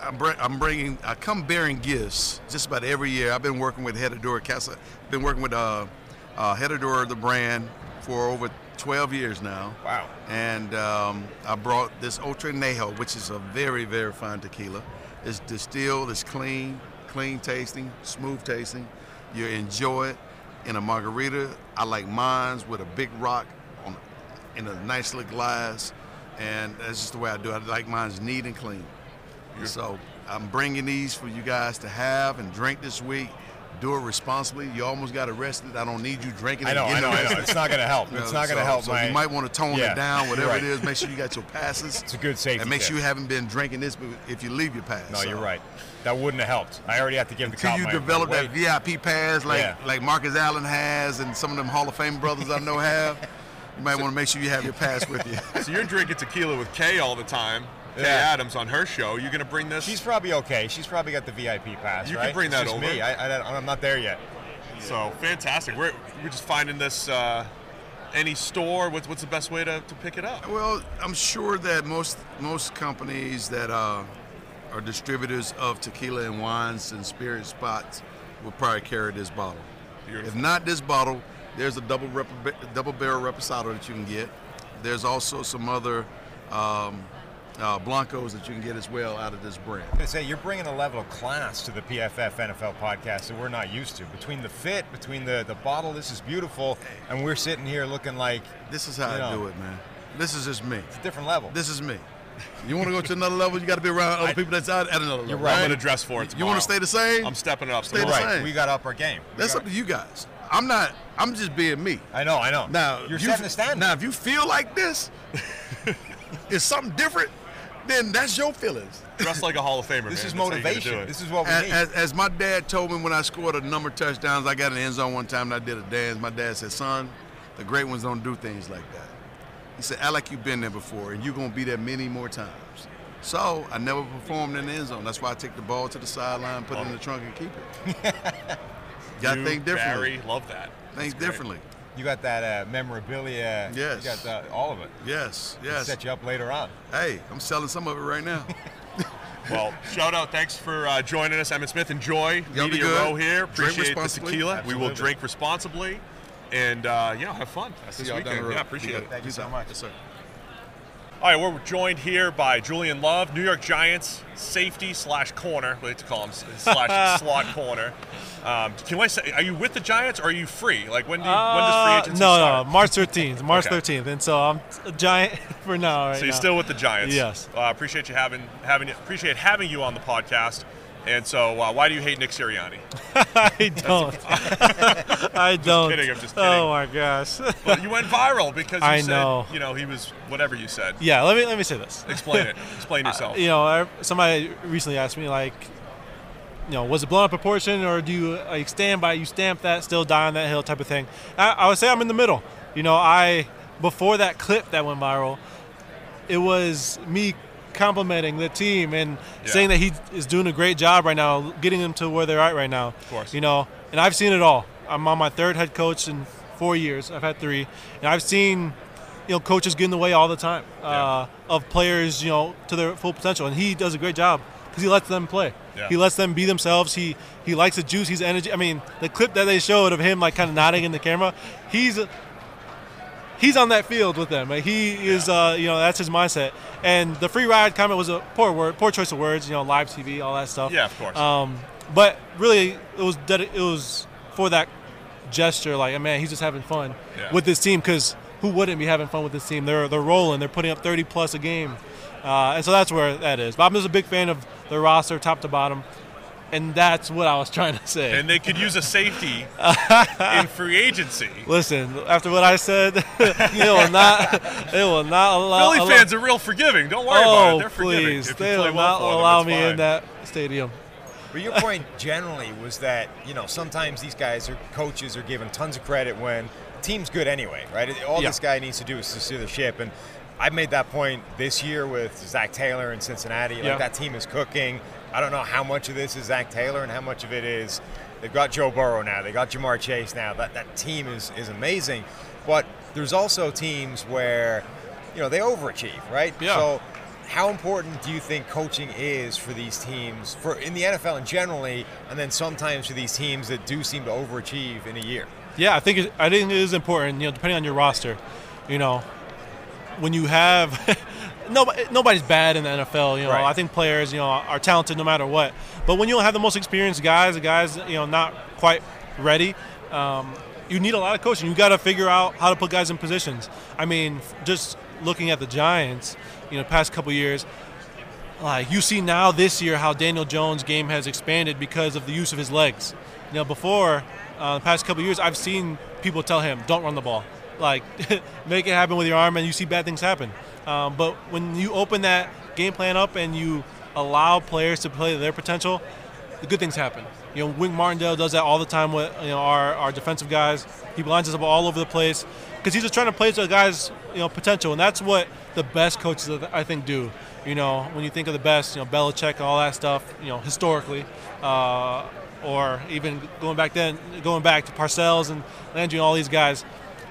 I come bearing gifts just about every year. I've been working with Hedador Casa. Been working with Hedador, the brand, for over 12 years now. Wow. And I brought this Ocho Nejo, which is a very, very fine tequila. It's distilled, it's clean tasting, smooth tasting. You enjoy it in a margarita. I like mine with a big rock in a nice little glass. And that's just the way I do it. I like mine neat and clean. So I'm bringing these for you guys to have and drink this week. Do it responsibly. You almost got arrested. I don't need you drinking it. I know. It's not going to help. It's not going to help. So you might want to tone it down, whatever it is. Make sure you got your passes. It's a good safety. And make sure you haven't been drinking this if you leave your pass. No, you're right. That wouldn't have helped. I already have to give the cop my Until you develop that VIP pass like Marcus Allen has and some of them Hall of Fame brothers I know have, you might want to make sure you have your pass with you. So you're drinking tequila with Kay all the time. Kay Adams on her show. You going to bring this? She's probably okay. She's probably got the VIP pass, You can bring that over. Me. I'm not there yet. So fantastic. We're just finding this any store. What's the best way to pick it up? Well, I'm sure that most companies that are distributors of tequila and wines and spirit spots will probably carry this bottle. Beautiful. If not this bottle, there's a double barrel reposado that you can get. There's also some other Blancos that you can get as well out of this brand. I say you're bringing a level of class to the PFF NFL podcast that we're not used to. Between the fit, between the bottle, this is beautiful, and we're sitting here looking like this is how I do it, man. This is just me. It's a different level. This is me. You want to go to another level, you got to be around other people that's out at another level. You're right. I'm going to dress for it tomorrow. You want to stay the same? I'm stepping it up. Stay the same. We got to up our game. That's up to you guys. I'm just being me. I know. Now, you're setting the standard. Now, if you feel like this, it's something different, then that's your feelings. Dress like a Hall of Famer. This man. is motivation. This is what we need. As my dad told me when I scored a number of touchdowns, I got in the end zone one time and I did a dance. My dad said, son, the great ones don't do things like that. He said, act like you've been there before and you're going to be there many more times. So I never performed in the end zone. That's why I take the ball to the sideline, put it in the trunk, and keep it. Got to think differently. Barry, love that. Think differently. You got that memorabilia. Yes. You got all of it. Yes. Set you up later on. Hey, I'm selling some of it right now. Well, shout out. Thanks for joining us, Emmitt Smith. Enjoy Media Row here. Appreciate the tequila. Absolutely. We will drink responsibly. And, have fun this weekend. Yeah, appreciate it. Thank you so much. Yes, sir. All right, we're joined here by Julian Love, New York Giants safety / corner. We like to call him slot corner. Can I say, are you with the Giants or are you free? Like when does free agency start? No, March 13th. March 13th, and so I'm a Giant for now. So you're still with the Giants? Yes. Appreciate appreciate having you on the podcast. And so, why do you hate Nick Sirianni? I don't. I don't. I'm just kidding. Oh my gosh. But you went viral because you know. said, he was whatever you said. Yeah. Let me say this. Explain it. Explain yourself. Somebody recently asked me was it blown up proportion or do you stand by? You stamp that, still die on that hill type of thing. I would say I'm in the middle. Before that clip that went viral, it was me complimenting the team and saying that he is doing a great job right now, getting them to where they're at right now. Of course. You know, and I've seen it all. I'm on my third head coach in 4 years. I've had 3. And I've seen, you know, coaches get in the way all the time of players, you know, to their full potential. And he does a great job because he lets them play. Yeah. He lets them be themselves. He likes the juice. He's energy. I mean, the clip that they showed of him, like, kind of nodding in the camera, he's on that field with them. Like, he is, you know, that's his mindset. And the free ride comment was a poor choice of words, you know, live TV, all that stuff. Yeah, of course. But really, it was for that gesture, like, man, he's just having fun with this team, because who wouldn't be having fun with this team? They're rolling. They're putting up 30-plus a game. And so that's where that is. But I'm just a big fan of the roster, top to bottom. And that's what I was trying to say. And they could use a safety in free agency. Listen, after what I said, it will not allow. Philly fans are real forgiving. Don't worry about it. They're forgiving. Please, they will not allow me in that stadium. But your point generally was that, you know, sometimes these guys coaches are given tons of credit when the team's good anyway, right? All this guy needs to do is to steer the ship. And I've made that point this year with Zach Taylor in Cincinnati. Like, that team is cooking. I don't know how much of this is Zach Taylor and how much of it is they've got Joe Burrow now. They got Jamar Chase now. That team is amazing. But there's also teams where, you know, they overachieve, right? Yeah. So how important do you think coaching is for these teams, in the NFL and generally, and then sometimes for these teams that do seem to overachieve in a year? Yeah, I think it is important, you know, depending on your roster. You know, when you have nobody's bad in the NFL, you know. Right. I think players, you know, are talented no matter what. But when you don't have the most experienced guys, the guys, you know, not quite ready, you need a lot of coaching. You got to figure out how to put guys in positions. I mean, just looking at the Giants, you know, past couple years, like, you see now this year how Daniel Jones' game has expanded because of the use of his legs. You know, before the past couple years, I've seen people tell him, "Don't run the ball." Like, make it happen with your arm, and you see bad things happen. But when you open that game plan up and you allow players to play their potential, the good things happen. You know, Wink Martindale does that all the time with, you know, our defensive guys. He lines us up all over the place because he's just trying to play to the guys', you know, potential, and that's what the best coaches, I think, do. You know, when you think of the best, you know, Belichick and all that stuff, you know, historically, or even going back to Parcells and Landry and all these guys,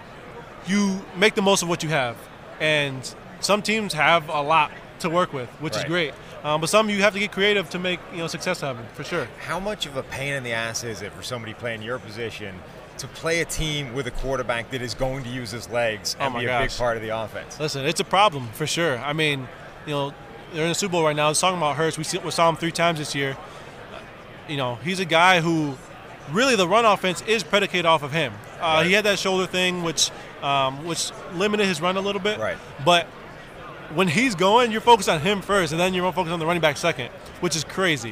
you make the most of what you have. And some teams have a lot to work with, which is great. But some you have to get creative to make, you know, success happen, for sure. How much of a pain in the ass is it for somebody playing your position to play a team with a quarterback that is going to use his legs and be a big part of the offense? Listen, it's a problem, for sure. I mean, you know, they're in the Super Bowl right now. I was talking about Hurts. We saw him 3 times this year. You know, he's a guy who really the run offense is predicated off of him. He had that shoulder thing, which limited his run a little bit. Right. But when he's going, you're focused on him first, and then you're focused on the running back second, which is crazy.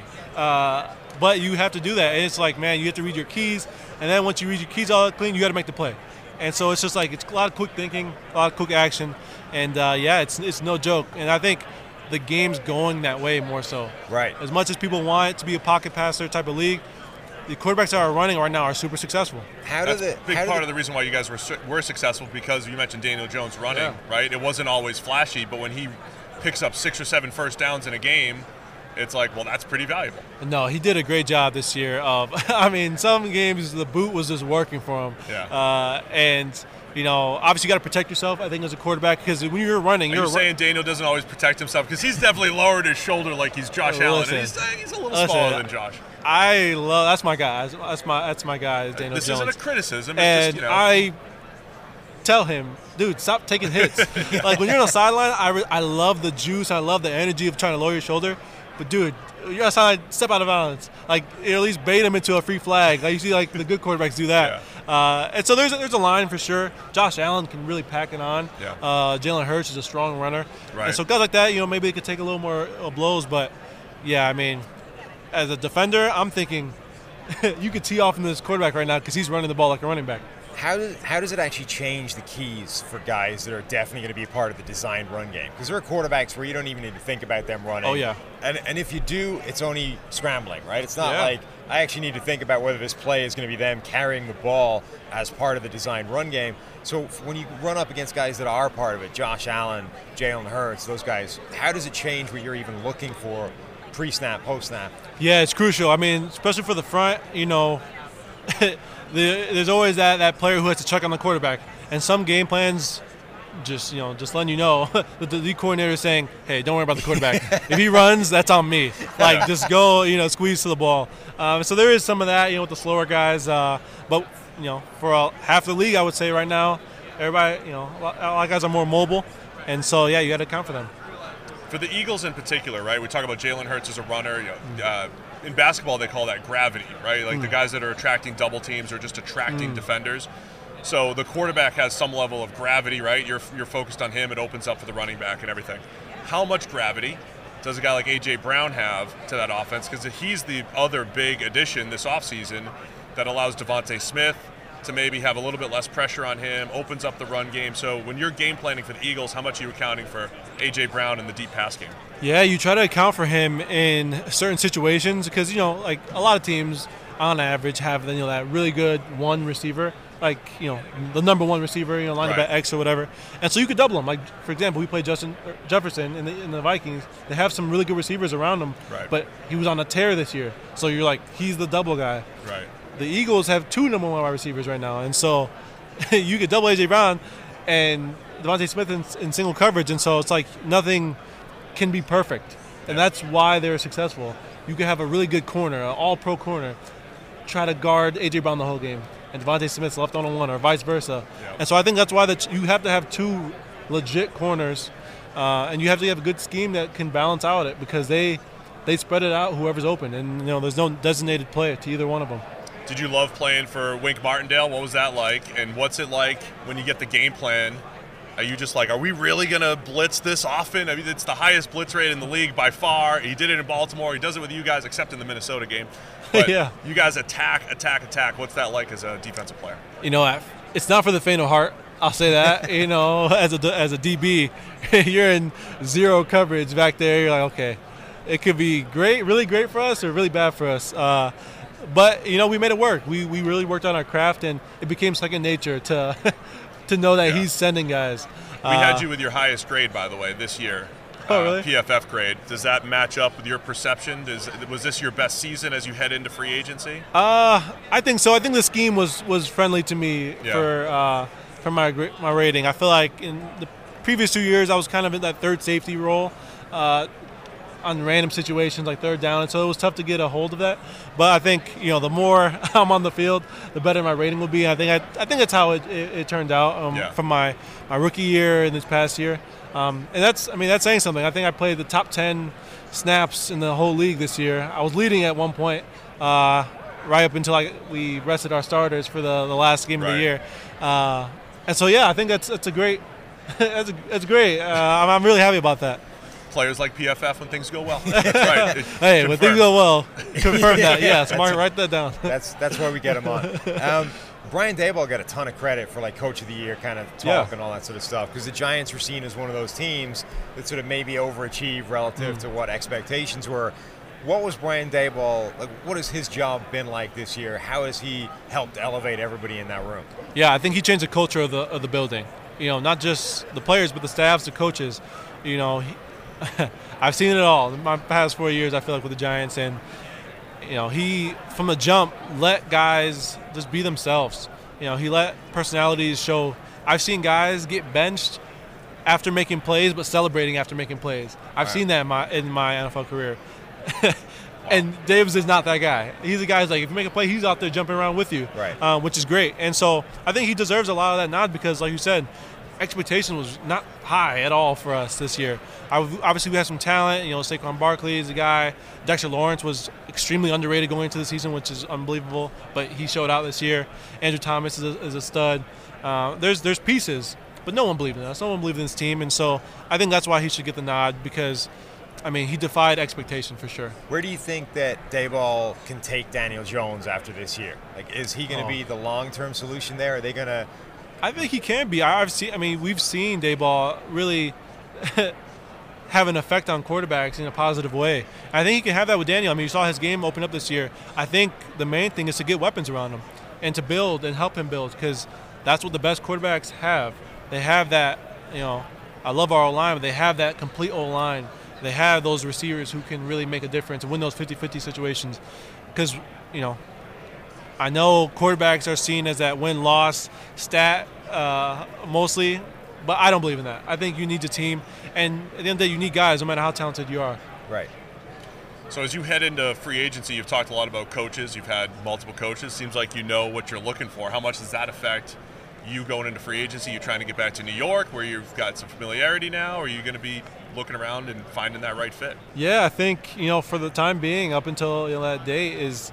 But you have to do that. And it's like, man, you have to read your keys, and then once you read your keys all clean, you got to make the play. And so it's just like, it's a lot of quick thinking, a lot of quick action, and it's no joke. And I think the game's going that way more so. Right. As much as people want it to be a pocket passer type of league, the quarterbacks that are running right now are super successful. That's a big part of the reason why you guys were successful, because you mentioned Daniel Jones running, right? It wasn't always flashy, but when he picks up 6 or 7 first downs in a game, it's like, well, that's pretty valuable. No, he did a great job this year. I mean, some games the boot was just working for him. Yeah. And, you know, obviously you got to protect yourself, I think, as a quarterback, because when you're running, you're saying Daniel doesn't always protect himself, because he's definitely lowered his shoulder like he's Josh Allen, and he's a little smaller than Josh. That's my guy. That's my guy, Daniel Jones. This isn't a criticism. And it's just, you know. I tell him, dude, stop taking hits. Like, when you're on the sideline, I love the juice. I love the energy of trying to lower your shoulder. But, dude, you're outside, step out of bounds. Like, at least bait him into a free flag. Like, you see, like, the good quarterbacks do that. Yeah. And so there's a line for sure. Josh Allen can really pack it on. Yeah. Jalen Hurts is a strong runner. Right. And so guys like that, you know, maybe they could take a little more blows. But, yeah, I mean, as a defender, I'm thinking you could tee off in this quarterback right now because he's running the ball like a running back. How does it actually change the keys for guys that are definitely going to be a part of the designed run game? Because there are quarterbacks where you don't even need to think about them running. Oh, yeah. And if you do, it's only scrambling, right? It's not like I actually need to think about whether this play is going to be them carrying the ball as part of the designed run game. So when you run up against guys that are part of it, Josh Allen, Jalen Hurts, those guys, how does it change what you're even looking for pre-snap, post-snap? Yeah, it's crucial. I mean, especially for the front, there's always that player who has to check on the quarterback. And some game plans just letting you know that the lead coordinator is saying, hey, don't worry about the quarterback. If he runs, that's on me. Like, just go, squeeze to the ball. So there is some of that, with the slower guys. But, for half the league, I would say right now, everybody, a lot of guys are more mobile. And so, yeah, you got to account for them. For the Eagles in particular, right, we talk about Jalen Hurts as a runner. In basketball, they call that gravity, right? Like the guys that are attracting double teams or just attracting defenders. So the quarterback has some level of gravity, right? You're focused on him. It opens up for the running back and everything. How much gravity does a guy like A.J. Brown have to that offense? Because he's the other big addition this offseason that allows Devontae Smith to maybe have a little bit less pressure on him, opens up the run game. So when you're game planning for the Eagles, how much are you accounting for A.J. Brown in the deep pass game? Yeah, you try to account for him in certain situations because, like a lot of teams on average have, that really good one receiver, like, the number one receiver, lined up at X or whatever. And so you could double him. Like, for example, we played Justin Jefferson in the Vikings. They have some really good receivers around him, but he was on a tear this year. So you're like, he's the double guy. Right. The Eagles have two number one wide receivers right now. And so you could double A.J. Brown and Devontae Smith in single coverage. And so it's like nothing can be perfect. And that's why they're successful. You could have a really good corner, an all-pro corner, try to guard A.J. Brown the whole game, and Devontae Smith's left on one or vice versa. Yep. And so I think that's why you have to have two legit corners, and you have to have a good scheme that can balance out it because they spread it out whoever's open, and there's no designated player to either one of them. Did you love playing for Wink Martindale? What was that like? And what's it like when you get the game plan? Are you just like, are we really going to blitz this often? I mean, it's the highest blitz rate in the league by far. He did it in Baltimore. He does it with you guys, except in the Minnesota game. But you guys attack. What's that like as a defensive player? It's not for the faint of heart. I'll say that. As a DB, you're in zero coverage back there. You're like, okay, it could be great, really great for us, or really bad for us. But we made it work. We really worked on our craft, and it became second nature to know that he's sending guys. We had you with your highest grade, by the way, this year. Oh, really? PFF grade. Does that match up with your perception? Was this your best season as you head into free agency? I think so. I think the scheme was friendly to me for my rating. I feel like in the previous 2 years I was kind of in that third safety role on random situations like third down, and so it was tough to get a hold of that. But I think the more I'm on the field, the better my rating will be. I think that's how it turned out from my rookie year and this past year. And that's saying something. I think I played the top 10 snaps in the whole league this year. I was leading at one point, right up until we rested our starters for the last game of the year. And so I think that's a great. that's great. I'm really happy about that. Players like PFF when things go well. That's right. Hey, when things go well, confirm that. Yes, Mark, write that down. That's why we get him on. Brian Daboll got a ton of credit for Coach of the Year kind of talk and all that sort of stuff because the Giants were seen as one of those teams that sort of maybe overachieved relative to what expectations were. What was Brian Daboll like? What has his job been like this year? How has he helped elevate everybody in that room? Yeah, I think he changed the culture of the building. Not just the players, but the staffs, the coaches. I've seen it all in my past 4 years. I feel like with the Giants, and he from the jump let guys just be themselves. He let personalities show. I've seen guys get benched after making plays, but celebrating after making plays. I've seen that in my NFL career. And Davis is not that guy. He's the guy who's like, if you make a play, he's out there jumping around with you, which is great. And so I think he deserves a lot of that nod because, like you said, expectation was not high at all for us this year. Obviously, we have some talent. Saquon Barkley is a guy. Dexter Lawrence was extremely underrated going into the season, which is unbelievable, but he showed out this year. Andrew Thomas is a stud. There's pieces, but no one believed in us. No one believed in this team, and so I think that's why he should get the nod because I mean, he defied expectation for sure. Where do you think that Daboll can take Daniel Jones after this year? Like, is he going to be the long-term solution there? Are they going to? I think he can be. We've seen Daboll really have an effect on quarterbacks in a positive way. I think he can have that with Daniel. I mean, you saw his game open up this year. I think the main thing is to get weapons around him and to build and help him build, because that's what the best quarterbacks have. They have that, I love our O-line, but they have that complete O-line. They have those receivers who can really make a difference and win those 50-50 situations. Because, I know quarterbacks are seen as that win-loss stat mostly, but I don't believe in that. I think you need a team, and at the end of the day, you need guys no matter how talented you are. Right. So as you head into free agency, you've talked a lot about coaches. You've had multiple coaches. Seems like you know what you're looking for. How much does that affect you going into free agency? You trying to get back to New York where you've got some familiarity now, or are you going to be looking around and finding that right fit? Yeah, I think, for the time being, up until that date is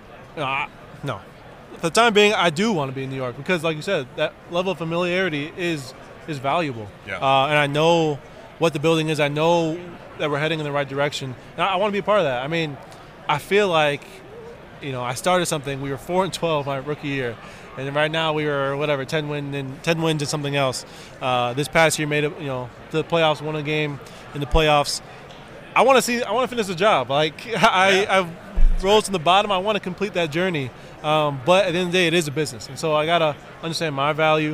no. For the time being, I do want to be in New York because, like you said, that level of familiarity is valuable. Yeah. And I know what the building is. I know that we're heading in the right direction. And I want to be a part of that. I mean, I feel like, I started something. We were 4-12 my rookie year. And right now we were 10 wins and something else. This past year made it, to the playoffs, won a game in the playoffs. I want to finish the job. Like I rose to the bottom. I want to complete that journey. But at the end of the day, it is a business, and so I gotta understand my value.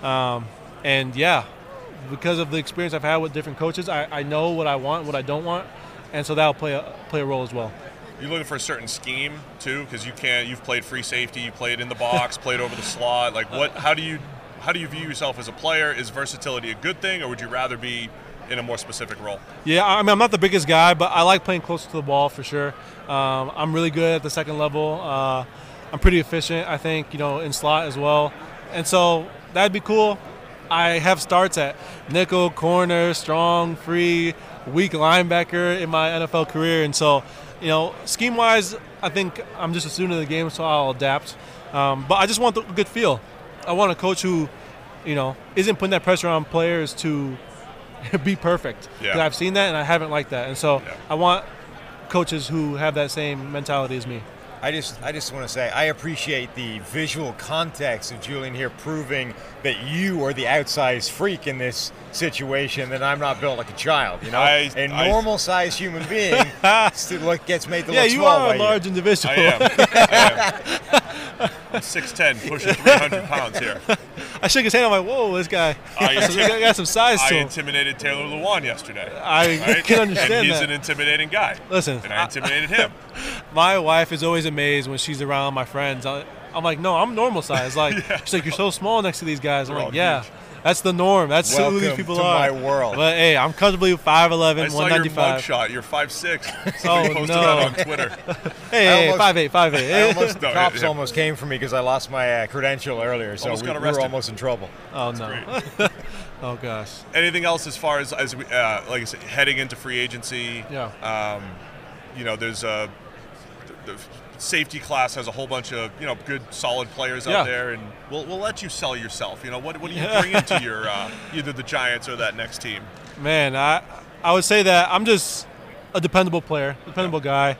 And yeah, because of the experience I've had with different coaches, I know what I want, what I don't want, and so that'll play a role as well. You're looking for a certain scheme too, because you've played free safety, you played in the box, played over the slot. Like how do you view yourself as a player? Is versatility a good thing, or would you rather be in a more specific role? Yeah, I mean, I'm not the biggest guy, but I like playing close to the ball for sure. I'm really good at the second level. I'm pretty efficient, I think, in slot as well. And so that'd be cool. I have starts at nickel, corner, strong, free, weak linebacker in my NFL career. And so, scheme-wise, I think I'm just a student of the game, so I'll adapt. But I just want the good feel. I want a coach who, isn't putting that pressure on players to be perfect. Yeah. I've seen that, and I haven't liked that. And so I want coaches who have that same mentality as me. I just want to say I appreciate the visual context of Julian here proving that you are the outsized freak in this situation, that I'm not built like a child. A normal-sized human being gets made to look small. Yeah, you are a large individual. I am. I'm 6'10", pushing 300 pounds here. I shook his hand. I'm like, whoa, this guy got some size to him. I intimidated Taylor Lewan yesterday. I can understand and he's that. an intimidating guy. Listen. And I intimidated him. My wife is always amazed when she's around my friends. I'm like, no, I'm normal size. Like, she's like, you're so small next to these guys. I'm like, yeah. Huge. That's the norm. That's who these people are. Welcome to my world. But hey, I'm comfortably 5'11", 195. I saw your mugshot. You're 5'6". Somebody posted that on Twitter. hey, 5'8". Almost came for me because I lost my credential earlier, so we were almost in trouble. Oh, no. Oh, gosh. Anything else as far as we, like I said, heading into free agency? Yeah. There's the safety class has a whole bunch of good solid players out there, and we'll let you sell yourself. What do you bring into your either the Giants or that next team? Man, I would say that I'm just a dependable player, dependable guy.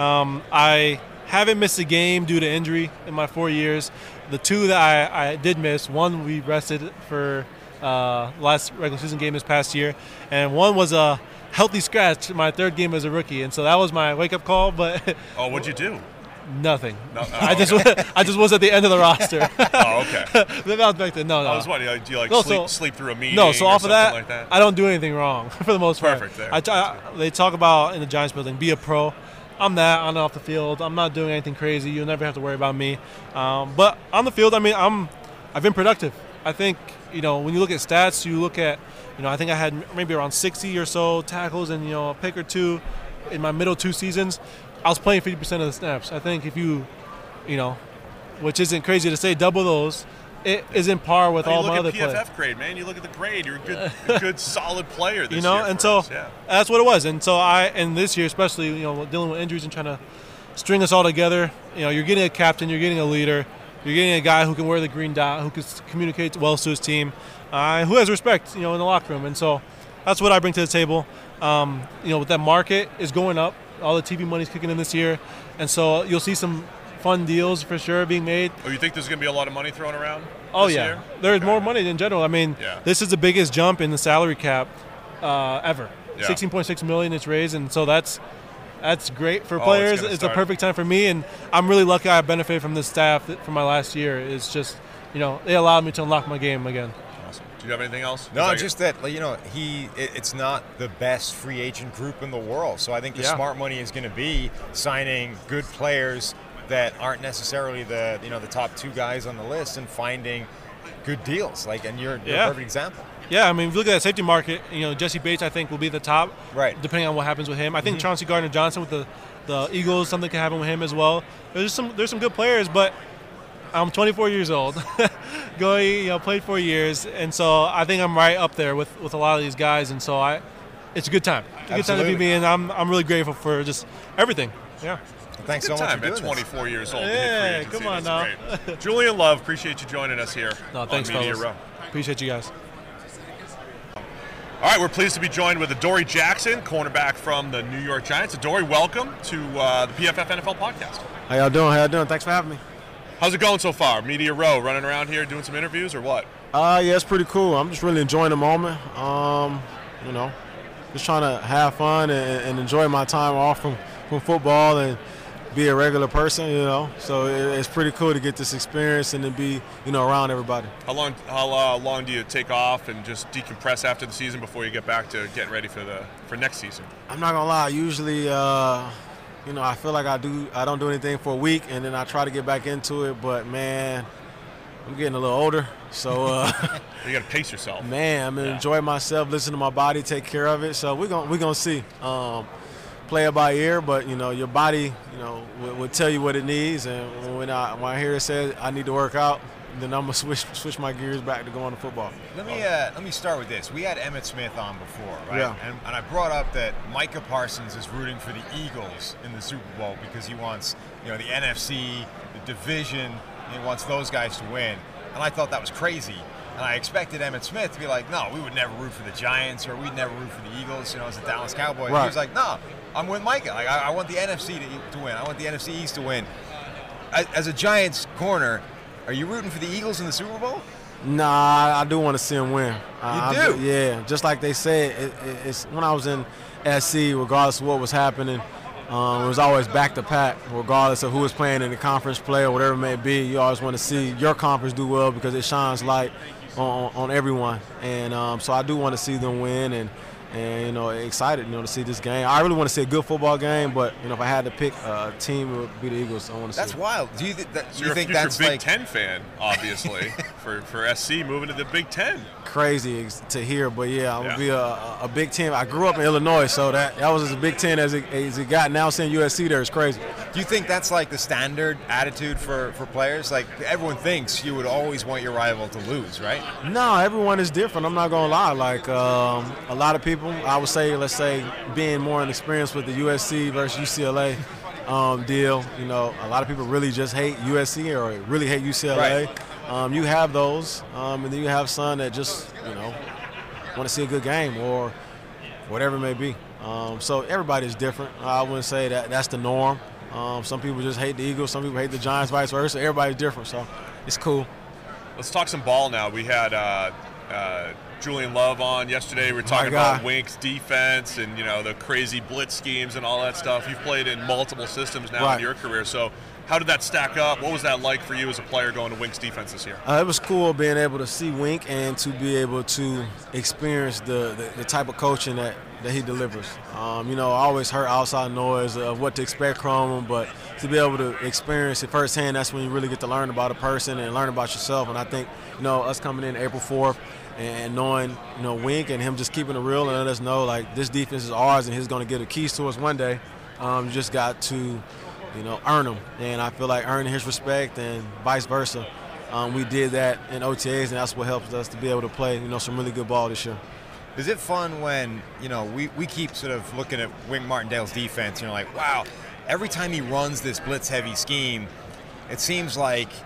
I haven't missed a game due to injury in my 4 years. The two that I did miss, one we rested for last regular season game this past year, and one was a healthy scratch my third game as a rookie, and so that was my wake-up call. But what'd you do? Nothing. No, I just was at the end of the roster. Oh, okay. That was back then. No. I was wondering, do you sleep through a meeting? No, so off of that, like that, I don't do anything wrong for the most part. Perfect. They talk about in the Giants building, be a pro. I'm that on and off the field. I'm not doing anything crazy. You'll never have to worry about me. But on the field, I mean, I've been productive. I think, when you look at stats, you look at, I think I had maybe around 60 or so tackles and, a pick or two in my middle 2 seasons. I was playing 50% of the snaps. I think if you, which isn't crazy to say, double those, it is in par with all my other players. You look at PFF grade, man. You look at the grade. You're a good solid player this year. And so that's what it was. And so and this year especially, dealing with injuries and trying to string us all together, you're getting a captain, you're getting a leader, you're getting a guy who can wear the green dot, who can communicate well to his team, who has respect, in the locker room. And so that's what I bring to the table. With that market is going up, all the TV money's kicking in this year, and so you'll see some fun deals for sure being made. Oh, you think there's going to be a lot of money thrown around? Oh yeah, year? There's more money in general. I mean, This is the biggest jump in the salary cap ever. Yeah. $16.6 million it's raised, and so that's great for players. It's a perfect time for me, and I'm really lucky I benefited from this staff from my last year. It's just, they allowed me to unlock my game again. Awesome. Do you have anything else? No, just that, it's not the best free agent group in the world. So I think the smart money is going to be signing good players that aren't necessarily the top 2 guys on the list and finding good deals. And you're a perfect example. Yeah, I mean, if you look at that safety market, Jesse Bates, I think, will be the top, right? Depending on what happens with him. I think Chauncey Gardner-Johnson with the Eagles, something could happen with him as well. There's some good players, but I'm 24 years old, played 4 years, and so I think I'm right up there with a lot of these guys, and so it's a good time. It's a good time to be me, and I'm really grateful for just everything. Yeah. Thanks so much for doing this. 24 years old. Yeah, come on now. Julian Love, appreciate you joining us here. No, thanks, on Media fellas. Row. Appreciate you guys. All right, we're pleased to be joined with Adoree Jackson, cornerback from the New York Giants. Adoree, welcome to the PFF NFL podcast. How y'all doing? Thanks for having me. How's it going so far? Media Row, running around here doing some interviews or what? Yeah, it's pretty cool. I'm just really enjoying the moment. Just trying to have fun and enjoy my time off from football and be a regular person, So it's pretty cool to get this experience and to be, around everybody. How long do you take off and just decompress after the season before you get back to getting ready for next season? I'm not gonna lie. Usually, I feel like I don't do anything for a week, and then I try to get back into it. But man, I'm getting a little older, so you got to pace yourself. Man, I'm gonna enjoy myself, listen to my body, take care of it. So we're gonna see. Play it by ear, but your body, will tell you what it needs. And when I hear it says I need to work out, then I'm gonna switch my gears back to going to football. Let me start with this. We had Emmitt Smith on before, right? Yeah. And I brought up that Micah Parsons is rooting for the Eagles in the Super Bowl because he wants, the NFC, the division. He wants those guys to win. And I thought that was crazy. And I expected Emmitt Smith to be like, no, we would never root for the Giants or we'd never root for the Eagles, as a Dallas Cowboy. Right. He was like, no, I'm with Micah. I want the NFC to win. I want the NFC East to win. As a Giants corner, are you rooting for the Eagles in the Super Bowl? Nah, I do want to see them win. You do? Yeah, just like they said, it's when I was in SC, regardless of what was happening, it was always back to pack, regardless of who was playing in the conference play or whatever it may be. You always want to see your conference do well because it shines light on everyone. And so I do want to see them win and excited, to see this game. I really want to see a good football game, but if I had to pick a team, it would be the Eagles. I want to see. That's wild. Do you you're think a future that's Big Ten fan, obviously, for SC moving to the Big Ten? Crazy to hear, but yeah, I'm gonna be a Big Ten. I grew up in Illinois, so that was as a Big Ten as it got. Now seeing USC there is crazy. Do you think that's like the standard attitude for players? Like everyone thinks you would always want your rival to lose, right? No, everyone is different. I'm not gonna lie. Like a lot of people, I would say, let's say, being more inexperienced with the USC versus UCLA deal. A lot of people really just hate USC or really hate UCLA. Right. You have those, and then you have some that just want to see a good game or whatever it may be. So everybody is different. I wouldn't say that that's the norm. Some people just hate the Eagles. Some people hate the Giants, vice versa. Everybody's different, so it's cool. Let's talk some ball now. We had Julian Love on yesterday. We were talking about Wink's defense and the crazy blitz schemes and all that stuff. You've played in multiple systems now in your career, so how did that stack up? What was that like for you as a player going to Wink's defense this year? It was cool being able to see Wink and to be able to experience the type of coaching that he delivers. I always heard outside noise of what to expect from him, but to be able to experience it firsthand, that's when you really get to learn about a person and learn about yourself. And I think, us coming in April 4th and knowing, Wink and him just keeping it real and let us know, like, this defense is ours and he's going to get the keys to us one day. You just got to, earn them. And I feel like earning his respect and vice versa. We did that in OTAs, and that's what helps us to be able to play, some really good ball this year. Is it fun when, we keep sort of looking at Wink Martindale's defense, like, wow, every time he runs this blitz-heavy scheme, it seems like,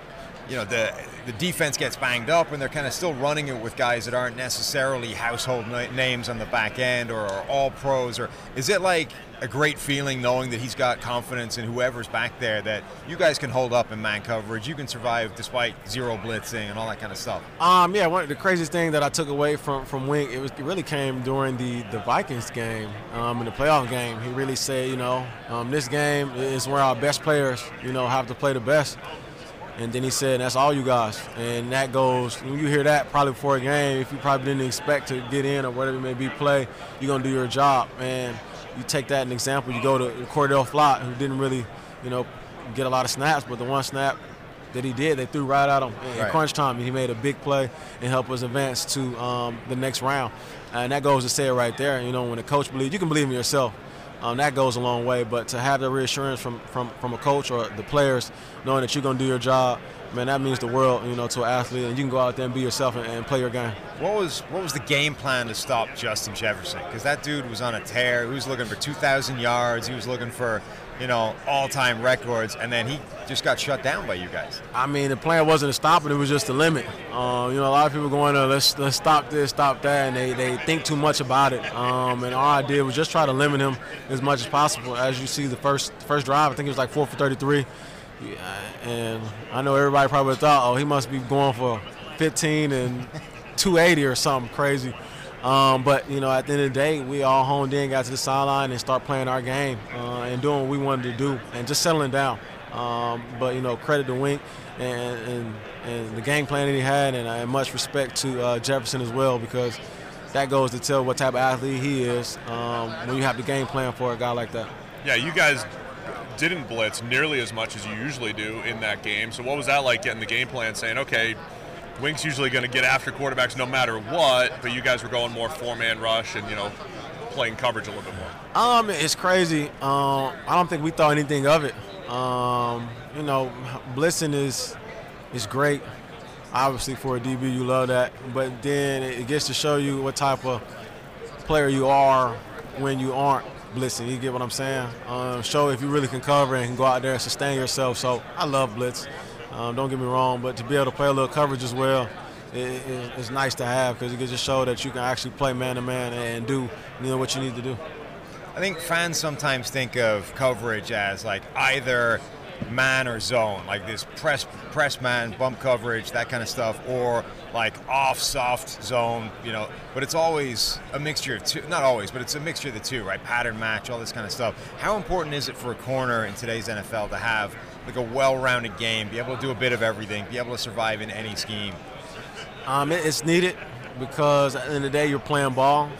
the defense gets banged up and they're kind of still running it with guys that aren't necessarily household names on the back end or all pros? Or is it like a great feeling knowing that he's got confidence in whoever's back there, that you guys can hold up in man coverage, you can survive despite zero blitzing and all that kind of stuff? Yeah, one of the craziest thing that I took away from Wink, it really came during the Vikings game, in the playoff game. He really said, this game is where our best players, have to play the best. And then he said, that's all you guys. And that goes, when you hear that probably before a game, if you probably didn't expect to get in or whatever it may be play, you're going to do your job. And you take that an example, you go to Cordell Flott, who didn't really, get a lot of snaps, but the one snap that he did, they threw right at him in crunch time. He made a big play and helped us advance to the next round. And that goes to say it right there. When a coach believes, you can believe in yourself. That goes a long way. But to have the reassurance from a coach or the players, knowing that you're going to do your job, man, that means the world, to an athlete. And you can go out there and be yourself and play your game. What was the game plan to stop Justin Jefferson? Because that dude was on a tear. He was looking for 2,000 yards. He was looking for, all-time records. And then he just got shut down by you guys. I mean, the plan wasn't to stop it. It was just to limit. A lot of people going, let's stop this, stop that, and they think too much about it. And our idea was just try to limit him as much as possible. As you see, the first drive, I think it was like 4 for 33. Yeah, and I know everybody probably thought, he must be going for 15 and 280 or something crazy. But, at the end of the day, we all honed in, got to the sideline, and start playing our game and doing what we wanted to do and just settling down. But, credit to Wink and the game plan that he had, and much respect to Jefferson as well, because that goes to tell what type of athlete he is when you have the game plan for a guy like that. Yeah, you guys didn't blitz nearly as much as you usually do in that game. So what was that like, getting the game plan, saying, okay, Wink's usually going to get after quarterbacks no matter what, but you guys were going more four-man rush and, playing coverage a little bit more? It's crazy. I don't think we thought anything of it. Blitzing is great. Obviously, for a DB, you love that. But then it gets to show you what type of player you are when you aren't blitzing. You get what I'm saying? Show if you really can cover and can go out there and sustain yourself. So I love blitz. Don't get me wrong, but to be able to play a little coverage as well, it's nice to have, because it gets to show that you can actually play man-to-man and do what you need to do. I think fans sometimes think of coverage as like either man or zone, like this press man, bump coverage, that kind of stuff, or like off soft zone, but it's always a mixture of two. Not always, but it's a mixture of the two, right? Pattern match, all this kind of stuff. How important is it for a corner in today's NFL to have like a well-rounded game, be able to do a bit of everything, be able to survive in any scheme? It's needed, because at the end of the day, you're playing ball.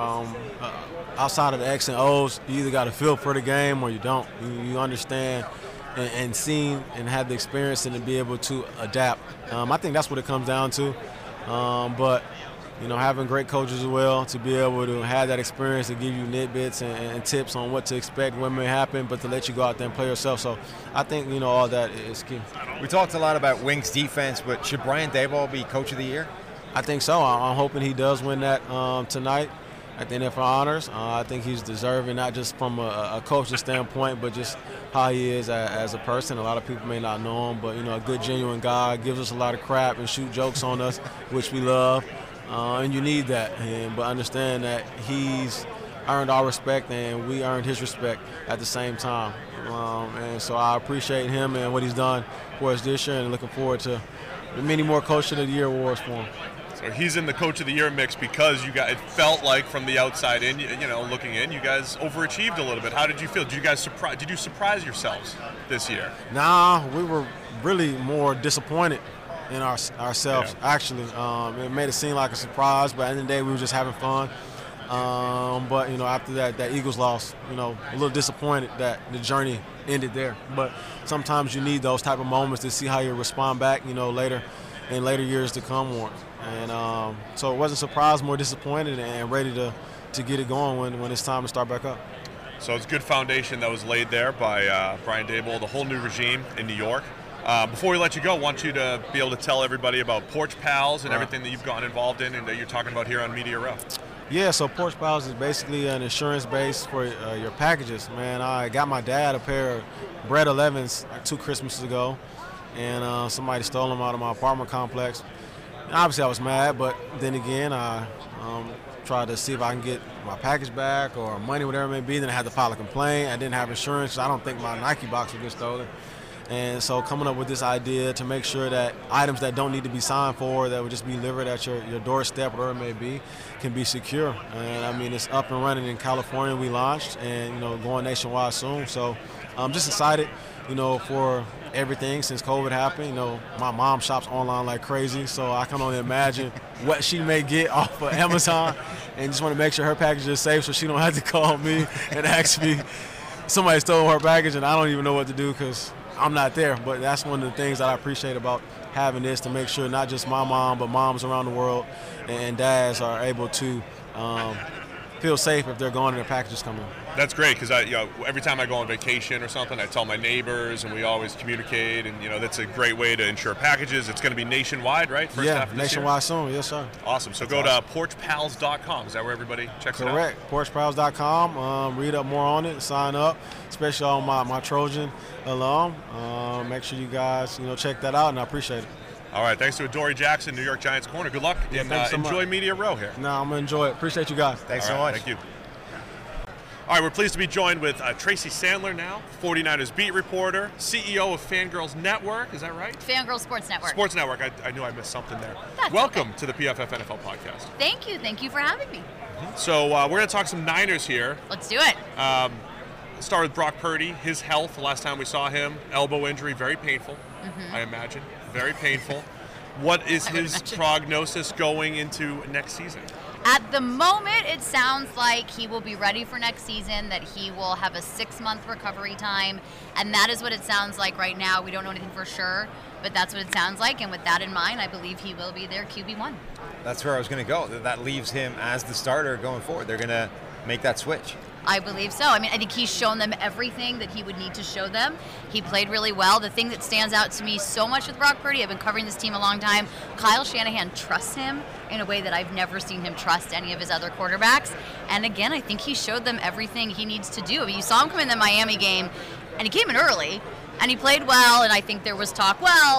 Outside of the X and O's, you either got a feel for the game or you don't. You understand and seen and have the experience and to be able to adapt. I think that's what it comes down to. But having great coaches as well, to be able to have that experience to give you nitbits and tips on what to expect, what may happen, but to let you go out there and play yourself. So I think, all that is key. We talked a lot about Wink's defense, but should Brian Daboll be Coach of the Year? I think so. I'm hoping he does win that tonight at the NFL Honors. I think he's deserving, not just from a coaching standpoint, but just how he is as a person. A lot of people may not know him, but, a good, genuine guy, gives us a lot of crap and shoot jokes on us, which we love. And you need that. But understand that he's earned our respect and we earned his respect at the same time. And so I appreciate him and what he's done for us this year, and looking forward to many more Coach of the Year awards for him. So he's in the Coach of the Year mix because you guys, it felt like from the outside in, looking in, you guys overachieved a little bit. How did you feel? Did you surprise yourselves this year? Nah, we were really more disappointed in ourselves, actually. It made it seem like a surprise, but at the end of the day, we were just having fun. But, after that Eagles loss, a little disappointed that the journey ended there. But sometimes you need those type of moments to see how you respond back, later in later years to come on. And so it wasn't surprised, more disappointed and ready to get it going when it's time to start back up. So it's a good foundation that was laid there by Brian Daboll, the whole new regime in New York. Before we let you go, I want you to be able to tell everybody about Porch Pals and everything that you've gotten involved in and that you're talking about here on Media Row. Yeah, so Porch Pals is basically an insurance base for your packages. Man, I got my dad a pair of Bread 11s like 2 Christmases ago, and somebody stole them out of my apartment complex. And obviously, I was mad, but then again, I tried to see if I can get my package back or money, whatever it may be. Then I had to file a complaint. I didn't have insurance, so I don't think my Nike box would get stolen. And so coming up with this idea to make sure that items that don't need to be signed for, that would just be delivered at your doorstep, whatever it may be, can be secure. And I mean, it's up and running in California. We launched, and going nationwide soon. So I'm just excited, for everything since COVID happened. My mom shops online like crazy, so I can only imagine what she may get off of Amazon, and just want to make sure her package is safe so she don't have to call me and ask me somebody stole her package, and I don't even know what to do because I'm not there. But that's one of the things that I appreciate about having this, to make sure not just my mom, but moms around the world and dads are able to feel safe if they're going and their packages come in. That's great, because every time I go on vacation or something, I tell my neighbors, and we always communicate, and that's a great way to ensure packages. It's going to be nationwide, right? First half of this nationwide year? soon, yes sir. Awesome. So go to porchpals.com. Is that where everybody checks it out? Correct. porchpals.com. Read up more on it, sign up, especially on my Trojan alum. Make sure you guys check that out, and I appreciate it. All right, thanks to Adoree Jackson, New York Giants corner. Good luck, and enjoy Media Row here. No, I'm going to enjoy it. Appreciate you guys. Thanks so much. Thank you. All right, we're pleased to be joined with Tracy Sandler now, 49ers beat reporter, CEO of Fangirls Network. Is that right? Fangirls Sports Network. Sports Network. I knew I missed something there. That's Welcome okay. to the PFF NFL podcast. Thank you. Thank you for having me. So we're going to talk some Niners here. Let's do it. Start with Brock Purdy. His health, the last time we saw him, elbow injury, very painful, I imagine. Very painful. What is his prognosis going into next season? At the moment, it sounds like he will be ready for next season, that he will have a 6-month recovery time, and that is what it sounds like right now. We don't know anything for sure, but that's what it sounds like, and with that in mind, I believe he will be their QB1. That's where I was going to go. That leaves him as the starter going forward. They're going to make that switch. I believe so. I mean, I think he's shown them everything that he would need to show them. He played really well. The thing that stands out to me so much with Brock Purdy, I've been covering this team a long time, Kyle Shanahan trusts him in a way that I've never seen him trust any of his other quarterbacks. And again, I think he showed them everything he needs to do. I mean, you saw him come in the Miami game, and he came in early, and he played well, and I think there was talk,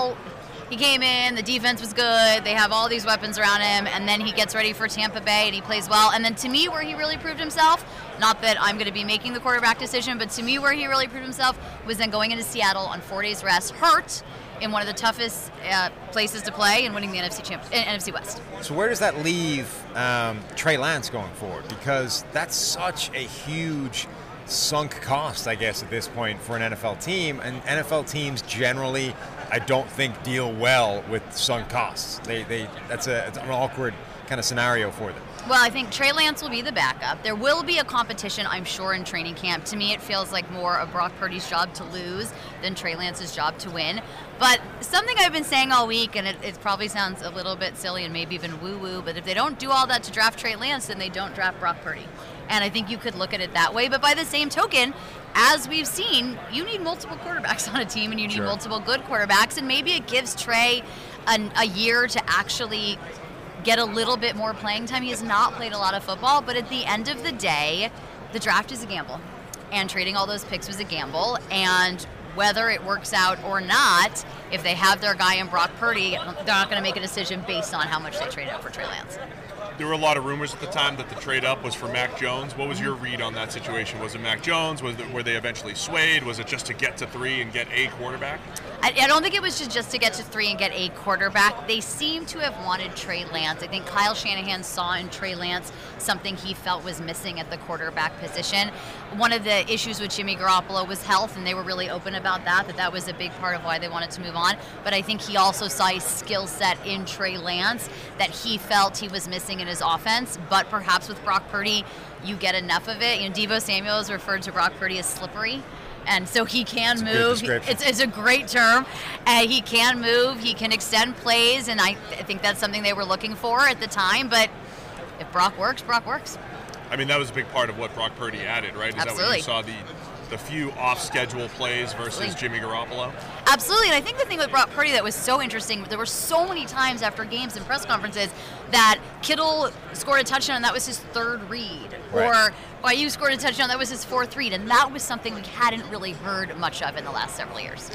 he came in, the defense was good, they have all these weapons around him, and then he gets ready for Tampa Bay and he plays well. And then to me, where he really proved himself, not that I'm going to be making the quarterback decision, but to me where he really proved himself was then going into Seattle on 4 days rest, hurt, in one of the toughest places to play, and winning the NFC West. So where does that leave Trey Lance going forward? Because that's such a huge sunk cost, I guess, at this point for an NFL team. And NFL teams generally, I don't think, deal well with sunk costs. It's an awkward kind of scenario for them. Well, I think Trey Lance will be the backup. There will be a competition, I'm sure, in training camp. To me, it feels like more of Brock Purdy's job to lose than Trey Lance's job to win. But something I've been saying all week, and it probably sounds a little bit silly and maybe even woo-woo, but if they don't do all that to draft Trey Lance, then they don't draft Brock Purdy. And I think you could look at it that way. But by the same token, as we've seen, you need multiple quarterbacks on a team, and you need multiple good quarterbacks. And maybe it gives Trey a year to actually get a little bit more playing time. He has not played a lot of football, but at the end of the day, the draft is a gamble. And trading all those picks was a gamble. And whether it works out or not, if they have their guy in Brock Purdy, they're not going to make a decision based on how much they traded up for Trey Lance. There were a lot of rumors at the time that the trade up was for Mac Jones. What was your read on that situation? Was it Mac Jones? Were they eventually swayed? Was it just to get to 3 and get a quarterback? I don't think it was just to get to 3 and get a quarterback. They seem to have wanted Trey Lance. I think Kyle Shanahan saw in Trey Lance something he felt was missing at the quarterback position. One of the issues with Jimmy Garoppolo was health, and they were really open about that was a big part of why they wanted to move on. But I think he also saw a skill set in Trey Lance that he felt he was missing in his offense. But perhaps with Brock Purdy, you get enough of it. Deebo Samuel has referred to Brock Purdy as slippery. And so he can move. It's a great term. He can move. He can extend plays. And I think that's something they were looking for at the time. But if Brock works, Brock works. I mean, that was a big part of what Brock Purdy added, right? Is Absolutely. That when you saw the few off-schedule plays versus Jimmy Garoppolo? Absolutely. And I think the thing with Brock Purdy that was so interesting, there were so many times after games and press conferences that Kittle scored a touchdown and that was his 3rd read. Right. Or you scored a touchdown, that was his 4th read. And that was something we hadn't really heard much of in the last several years.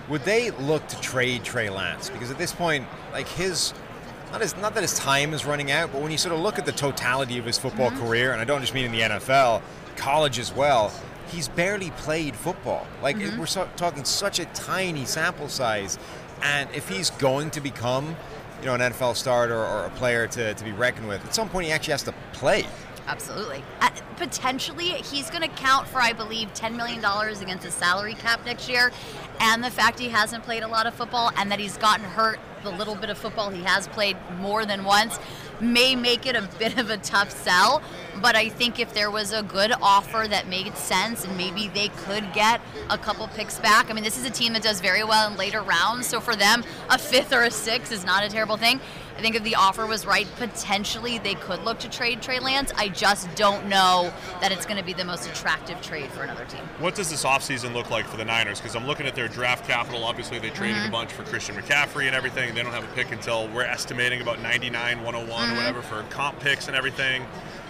would they look to trade Trey Lance? Because at this point, like not that his time is running out, but when you sort of look at the totality of his football career, and I don't just mean in the NFL, college as well, he's barely played football. Like, we're talking such a tiny sample size, and if he's going to become, an NFL starter or a player to be reckoned with, at some point he actually has to play. Absolutely. Potentially, he's going to count for, I believe, $10 million against his salary cap next year. And the fact he hasn't played a lot of football and that he's gotten hurt the little bit of football he has played more than once may make it a bit of a tough sell. But I think if there was a good offer that made sense and maybe they could get a couple picks back. I mean, this is a team that does very well in later rounds. So for them, a 5th or a 6th is not a terrible thing. I think if the offer was right, potentially they could look to trade Trey Lance. I just don't know that it's going to be the most attractive trade for another team. What does this offseason look like for the Niners? Because I'm looking at their draft capital. Obviously, they traded a bunch for Christian McCaffrey and everything. They don't have a pick until we're estimating about 99, 101 or whatever for comp picks and everything.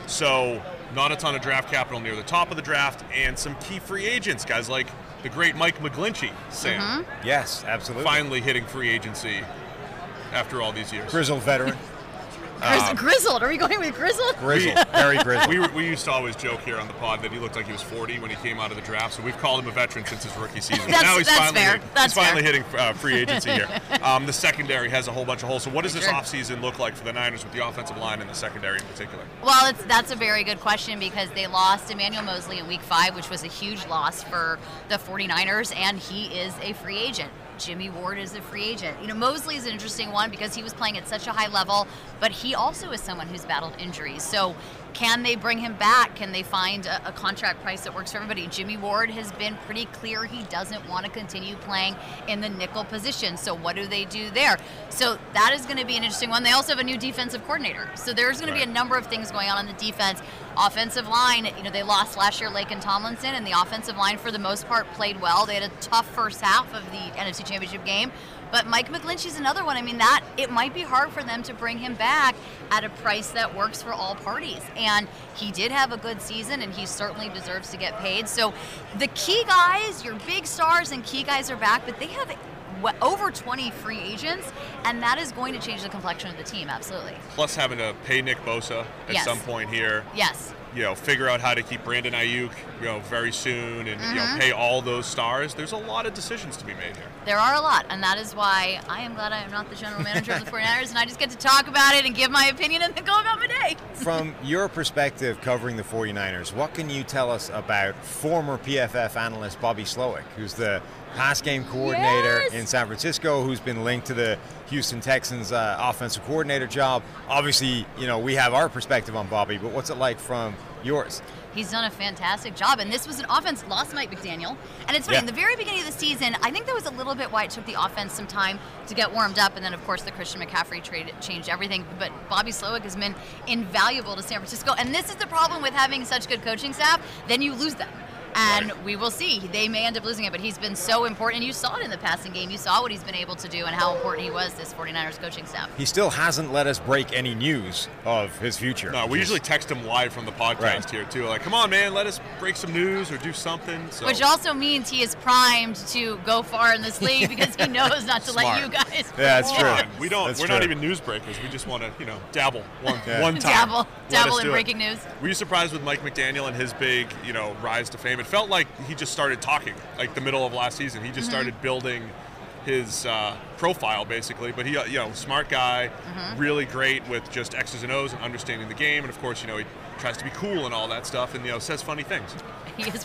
So not a ton of draft capital near the top of the draft, and some key free agents, guys like the great Mike McGlinchey, Sam. Yes, absolutely. Finally hitting free agency after all these years. Grizzled veteran. Grizzled? Are we going with grizzled? Grizzled. Very grizzled. We used to always joke here on the pod that he looked like he was 40 when he came out of the draft, so we've called him a veteran since his rookie season. Now he's finally hitting free agency here. The secondary has a whole bunch of holes. So what does this offseason look like for the Niners with the offensive line and the secondary in particular? Well, that's a very good question because they lost Emmanuel Mosley in Week 5, which was a huge loss for the 49ers, and he is a free agent. Jimmy Ward is a free agent. Mosley is an interesting one because he was playing at such a high level, but he also is someone who's battled injuries. So can they bring him back? Can they find a contract price that works for everybody? Jimmy Ward has been pretty clear he doesn't want to continue playing in the nickel position. So what do they do there? So that is going to be an interesting one. They also have a new defensive coordinator. So there's going to be a number of things going on the defense. Offensive line, they lost last year Laken Tomlinson, and the offensive line for the most part played well. They had a tough first half of the NFC Championship game. But Mike McGlinchey's another one. I mean, it might be hard for them to bring him back at a price that works for all parties. And he did have a good season, and he certainly deserves to get paid. So the key guys, your big stars and key guys are back, but they have over 20 free agents, and that is going to change the complexion of the team, absolutely. Plus having to pay Nick Bosa at some point here. Yes. Figure out how to keep Brandon Ayuk, very soon, and pay all those stars. There's a lot of decisions to be made here. There are a lot, and that is why I am glad I am not the general manager of the 49ers, and I just get to talk about it and give my opinion and then go about my day. From your perspective covering the 49ers, what can you tell us about former PFF analyst Bobby Slowick, who's the pass game coordinator in San Francisco, who's been linked to the Houston Texans offensive coordinator job? Obviously, we have our perspective on Bobby, but what's it like from yours? He's done a fantastic job, and this was an offense lost Mike McDaniel. And it's funny, in the very beginning of the season, I think that was a little bit why it took the offense some time to get warmed up, and then of course the Christian McCaffrey trade changed everything. But Bobby Slowick has been invaluable to San Francisco, and this is the problem with having such good coaching staff, then you lose them. And we will see. They may end up losing it, but he's been so important. And you saw it in the passing game. You saw what he's been able to do and how important he was, this 49ers coaching staff. He still hasn't let us break any news of his future. No, we usually text him live from the podcast here, too. Like, come on, man, let us break some news or do something. So. Which also means he is primed to go far in this league because he knows not to let you guys Yeah, that's true. We're not even newsbreakers. We just want to, dabble one time. Dabble in breaking news. Were you surprised with Mike McDaniel and his big, rise to fame? It felt like he just started talking, like the middle of last season. He just started building his profile, basically. But he, smart guy, really great with just X's and O's and understanding the game. And of course, he tries to be cool and all that stuff, and says funny things. He is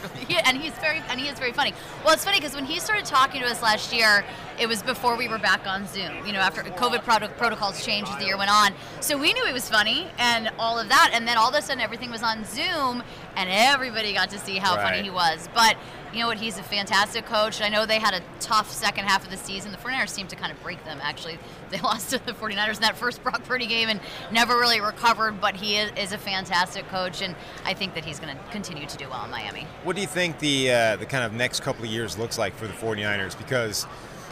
very funny. Well, it's funny because when he started talking to us last year, it was before we were back on Zoom. After COVID protocols changed as the year went on, so we knew he was funny and all of that. And then all of a sudden, everything was on Zoom, and everybody got to see how funny he was. But you know what? He's a fantastic coach. I know they had a tough second half of the season. The 49ers seemed to kind of break them, actually. They lost to the 49ers in that first Brock Purdy game and never really recovered, but he is a fantastic coach, and I think that he's going to continue to do well in Miami. What do you think the kind of next couple of years looks like for the 49ers? Because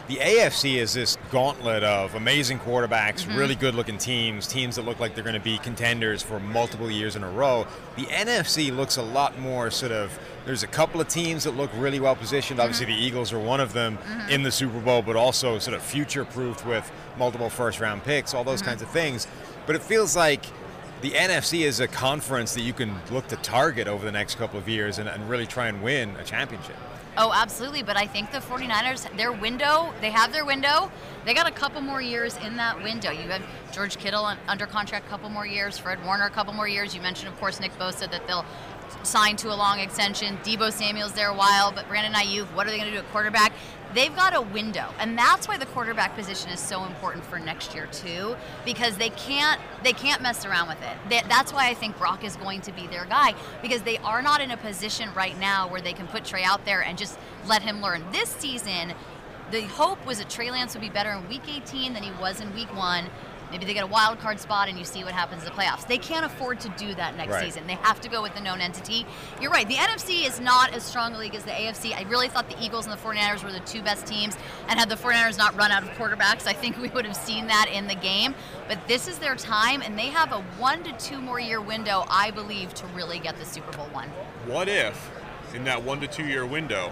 the AFC is this gauntlet of amazing quarterbacks, really good-looking teams that look like they're going to be contenders for multiple years in a row. The NFC looks a lot more sort of, there's a couple of teams that look really well-positioned. Obviously, the Eagles are one of them in the Super Bowl, but also sort of future-proofed with multiple first-round picks, all those kinds of things. But it feels like the NFC is a conference that you can look to target over the next couple of years and really try and win a championship. Oh, absolutely. But I think the 49ers, they have their window. They got a couple more years in that window. You have George Kittle under contract a couple more years, Fred Warner a couple more years. You mentioned, of course, Nick Bosa, that they'll sign to a long extension. Deebo Samuel's there a while, but Brandon Ayuk, what are they going to do at quarterback? They've got a window, and that's why the quarterback position is so important for next year too, because they can't mess around with it. That's why I think Brock is going to be their guy, because they are not in a position right now where they can put Trey out there and just let him learn. This season, the hope was that Trey Lance would be better in Week 18 than he was in Week 1. Maybe they get a wild card spot and you see what happens in the playoffs. They can't afford to do that next season. They have to go with the known entity. You're right. The NFC is not as strong a league as the AFC. I really thought the Eagles and the 49ers were the two best teams, and had the 49ers not run out of quarterbacks, I think we would have seen that in the game. But this is their time, and they have a 1 to 2 more year window, I believe, to really get the Super Bowl one. What if, in that 1 to 2 year window,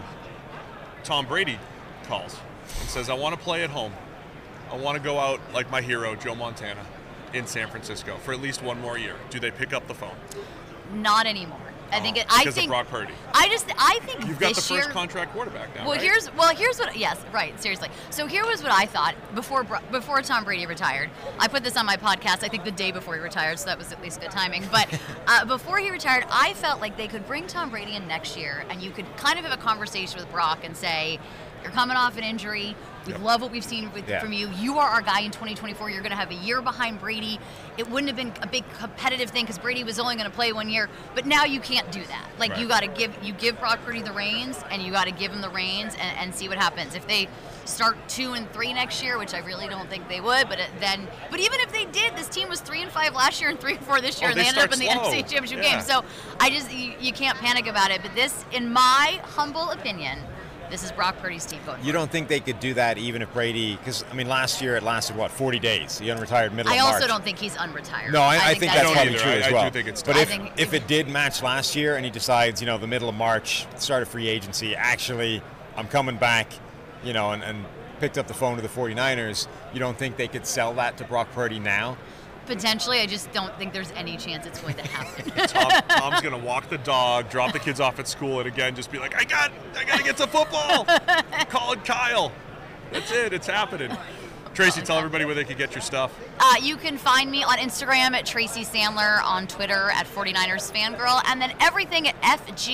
Tom Brady calls and says, I want to play at home. I want to go out like my hero, Joe Montana, in San Francisco for at least one more year. Do they pick up the phone? Not anymore. I think because of Brock Purdy. I think you've got the first contract quarterback now. Well, right? here's what. Yes, right. Seriously. So here was what I thought before Tom Brady retired. I put this on my podcast, I think the day before he retired, so that was at least good timing. But before he retired, I felt like they could bring Tom Brady in next year, and you could kind of have a conversation with Brock and say, you're coming off an injury. We love what we've seen from you. You are our guy in 2024. You're going to have a year behind Brady. It wouldn't have been a big competitive thing because Brady was only going to play 1 year. But now you can't do that. Like you got to give Brock Purdy the reins, and you got to give him the reins and see what happens. If they start 2-3 next year, which I really don't think they would, but even if they did, this team was 3-5 last year and 3-4 this year, and they ended up in the NFC Championship game. So you can't panic about it. But this, in my humble opinion, this is Brock Purdy's team going. You don't think they could do that even if Brady, because, I mean, last year it lasted, 40 days? He unretired middle of March. I also don't think he's unretired. No, I think that's probably true as well. I do think it's but if it did match last year and he decides, the middle of March, start of free agency, actually, I'm coming back, and picked up the phone to the 49ers, you don't think they could sell that to Brock Purdy now? Potentially, I just don't think there's any chance it's going to happen. Tom's going to walk the dog, drop the kids off at school, and again just be like, I got to get to football. Calling Kyle. That's it. It's happening. Tracy, tell everybody where they can get your stuff. You can find me on Instagram at Tracy Sandler, on Twitter at 49ers Fangirl, and then everything at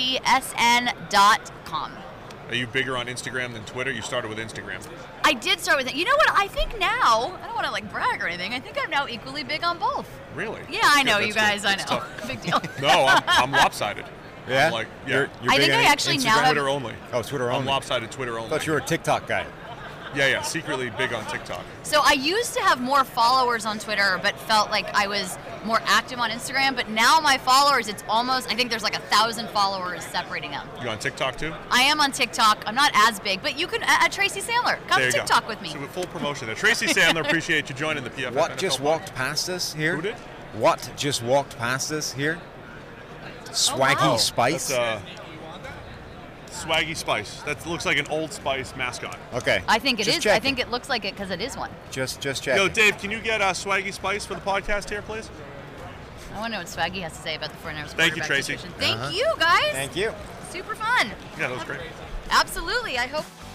fgsn.com. Are you bigger on Instagram than Twitter? You started with Instagram. I did start with it. You know what? I think now, I don't want to brag or anything, I think I'm now equally big on both. Really? Yeah, I know, you guys. I know. Big deal. No, I'm lopsided. Yeah? You're I think I actually Instagram, now Twitter only. Oh, Twitter only. I'm lopsided Twitter only. I thought you were a TikTok guy. Yeah, secretly big on TikTok. So I used to have more followers on Twitter, but felt like I was more active on Instagram. But now my followers, it's almost, I think there's 1,000 followers separating them. You on TikTok too? I am on TikTok. I'm not as big, but you can, at Tracy Sandler. Come to TikTok with me. So with full promotion there. Tracy Sandler, appreciate you joining the PFF. What just walked past us here? Who did? What just walked past us here? Swaggy Spice? That's, Swaggy Spice. That looks like an Old Spice mascot. Okay. I think it just is. checking. I think it looks like it because it is one. Just checking. Yo, Dave, can you get Swaggy Spice for the podcast here, please? I want to know what Swaggy has to say about the 49ers. Thank you, Tracy. Thank you, guys. Thank you. Super fun. Yeah, that was great. Absolutely. I hope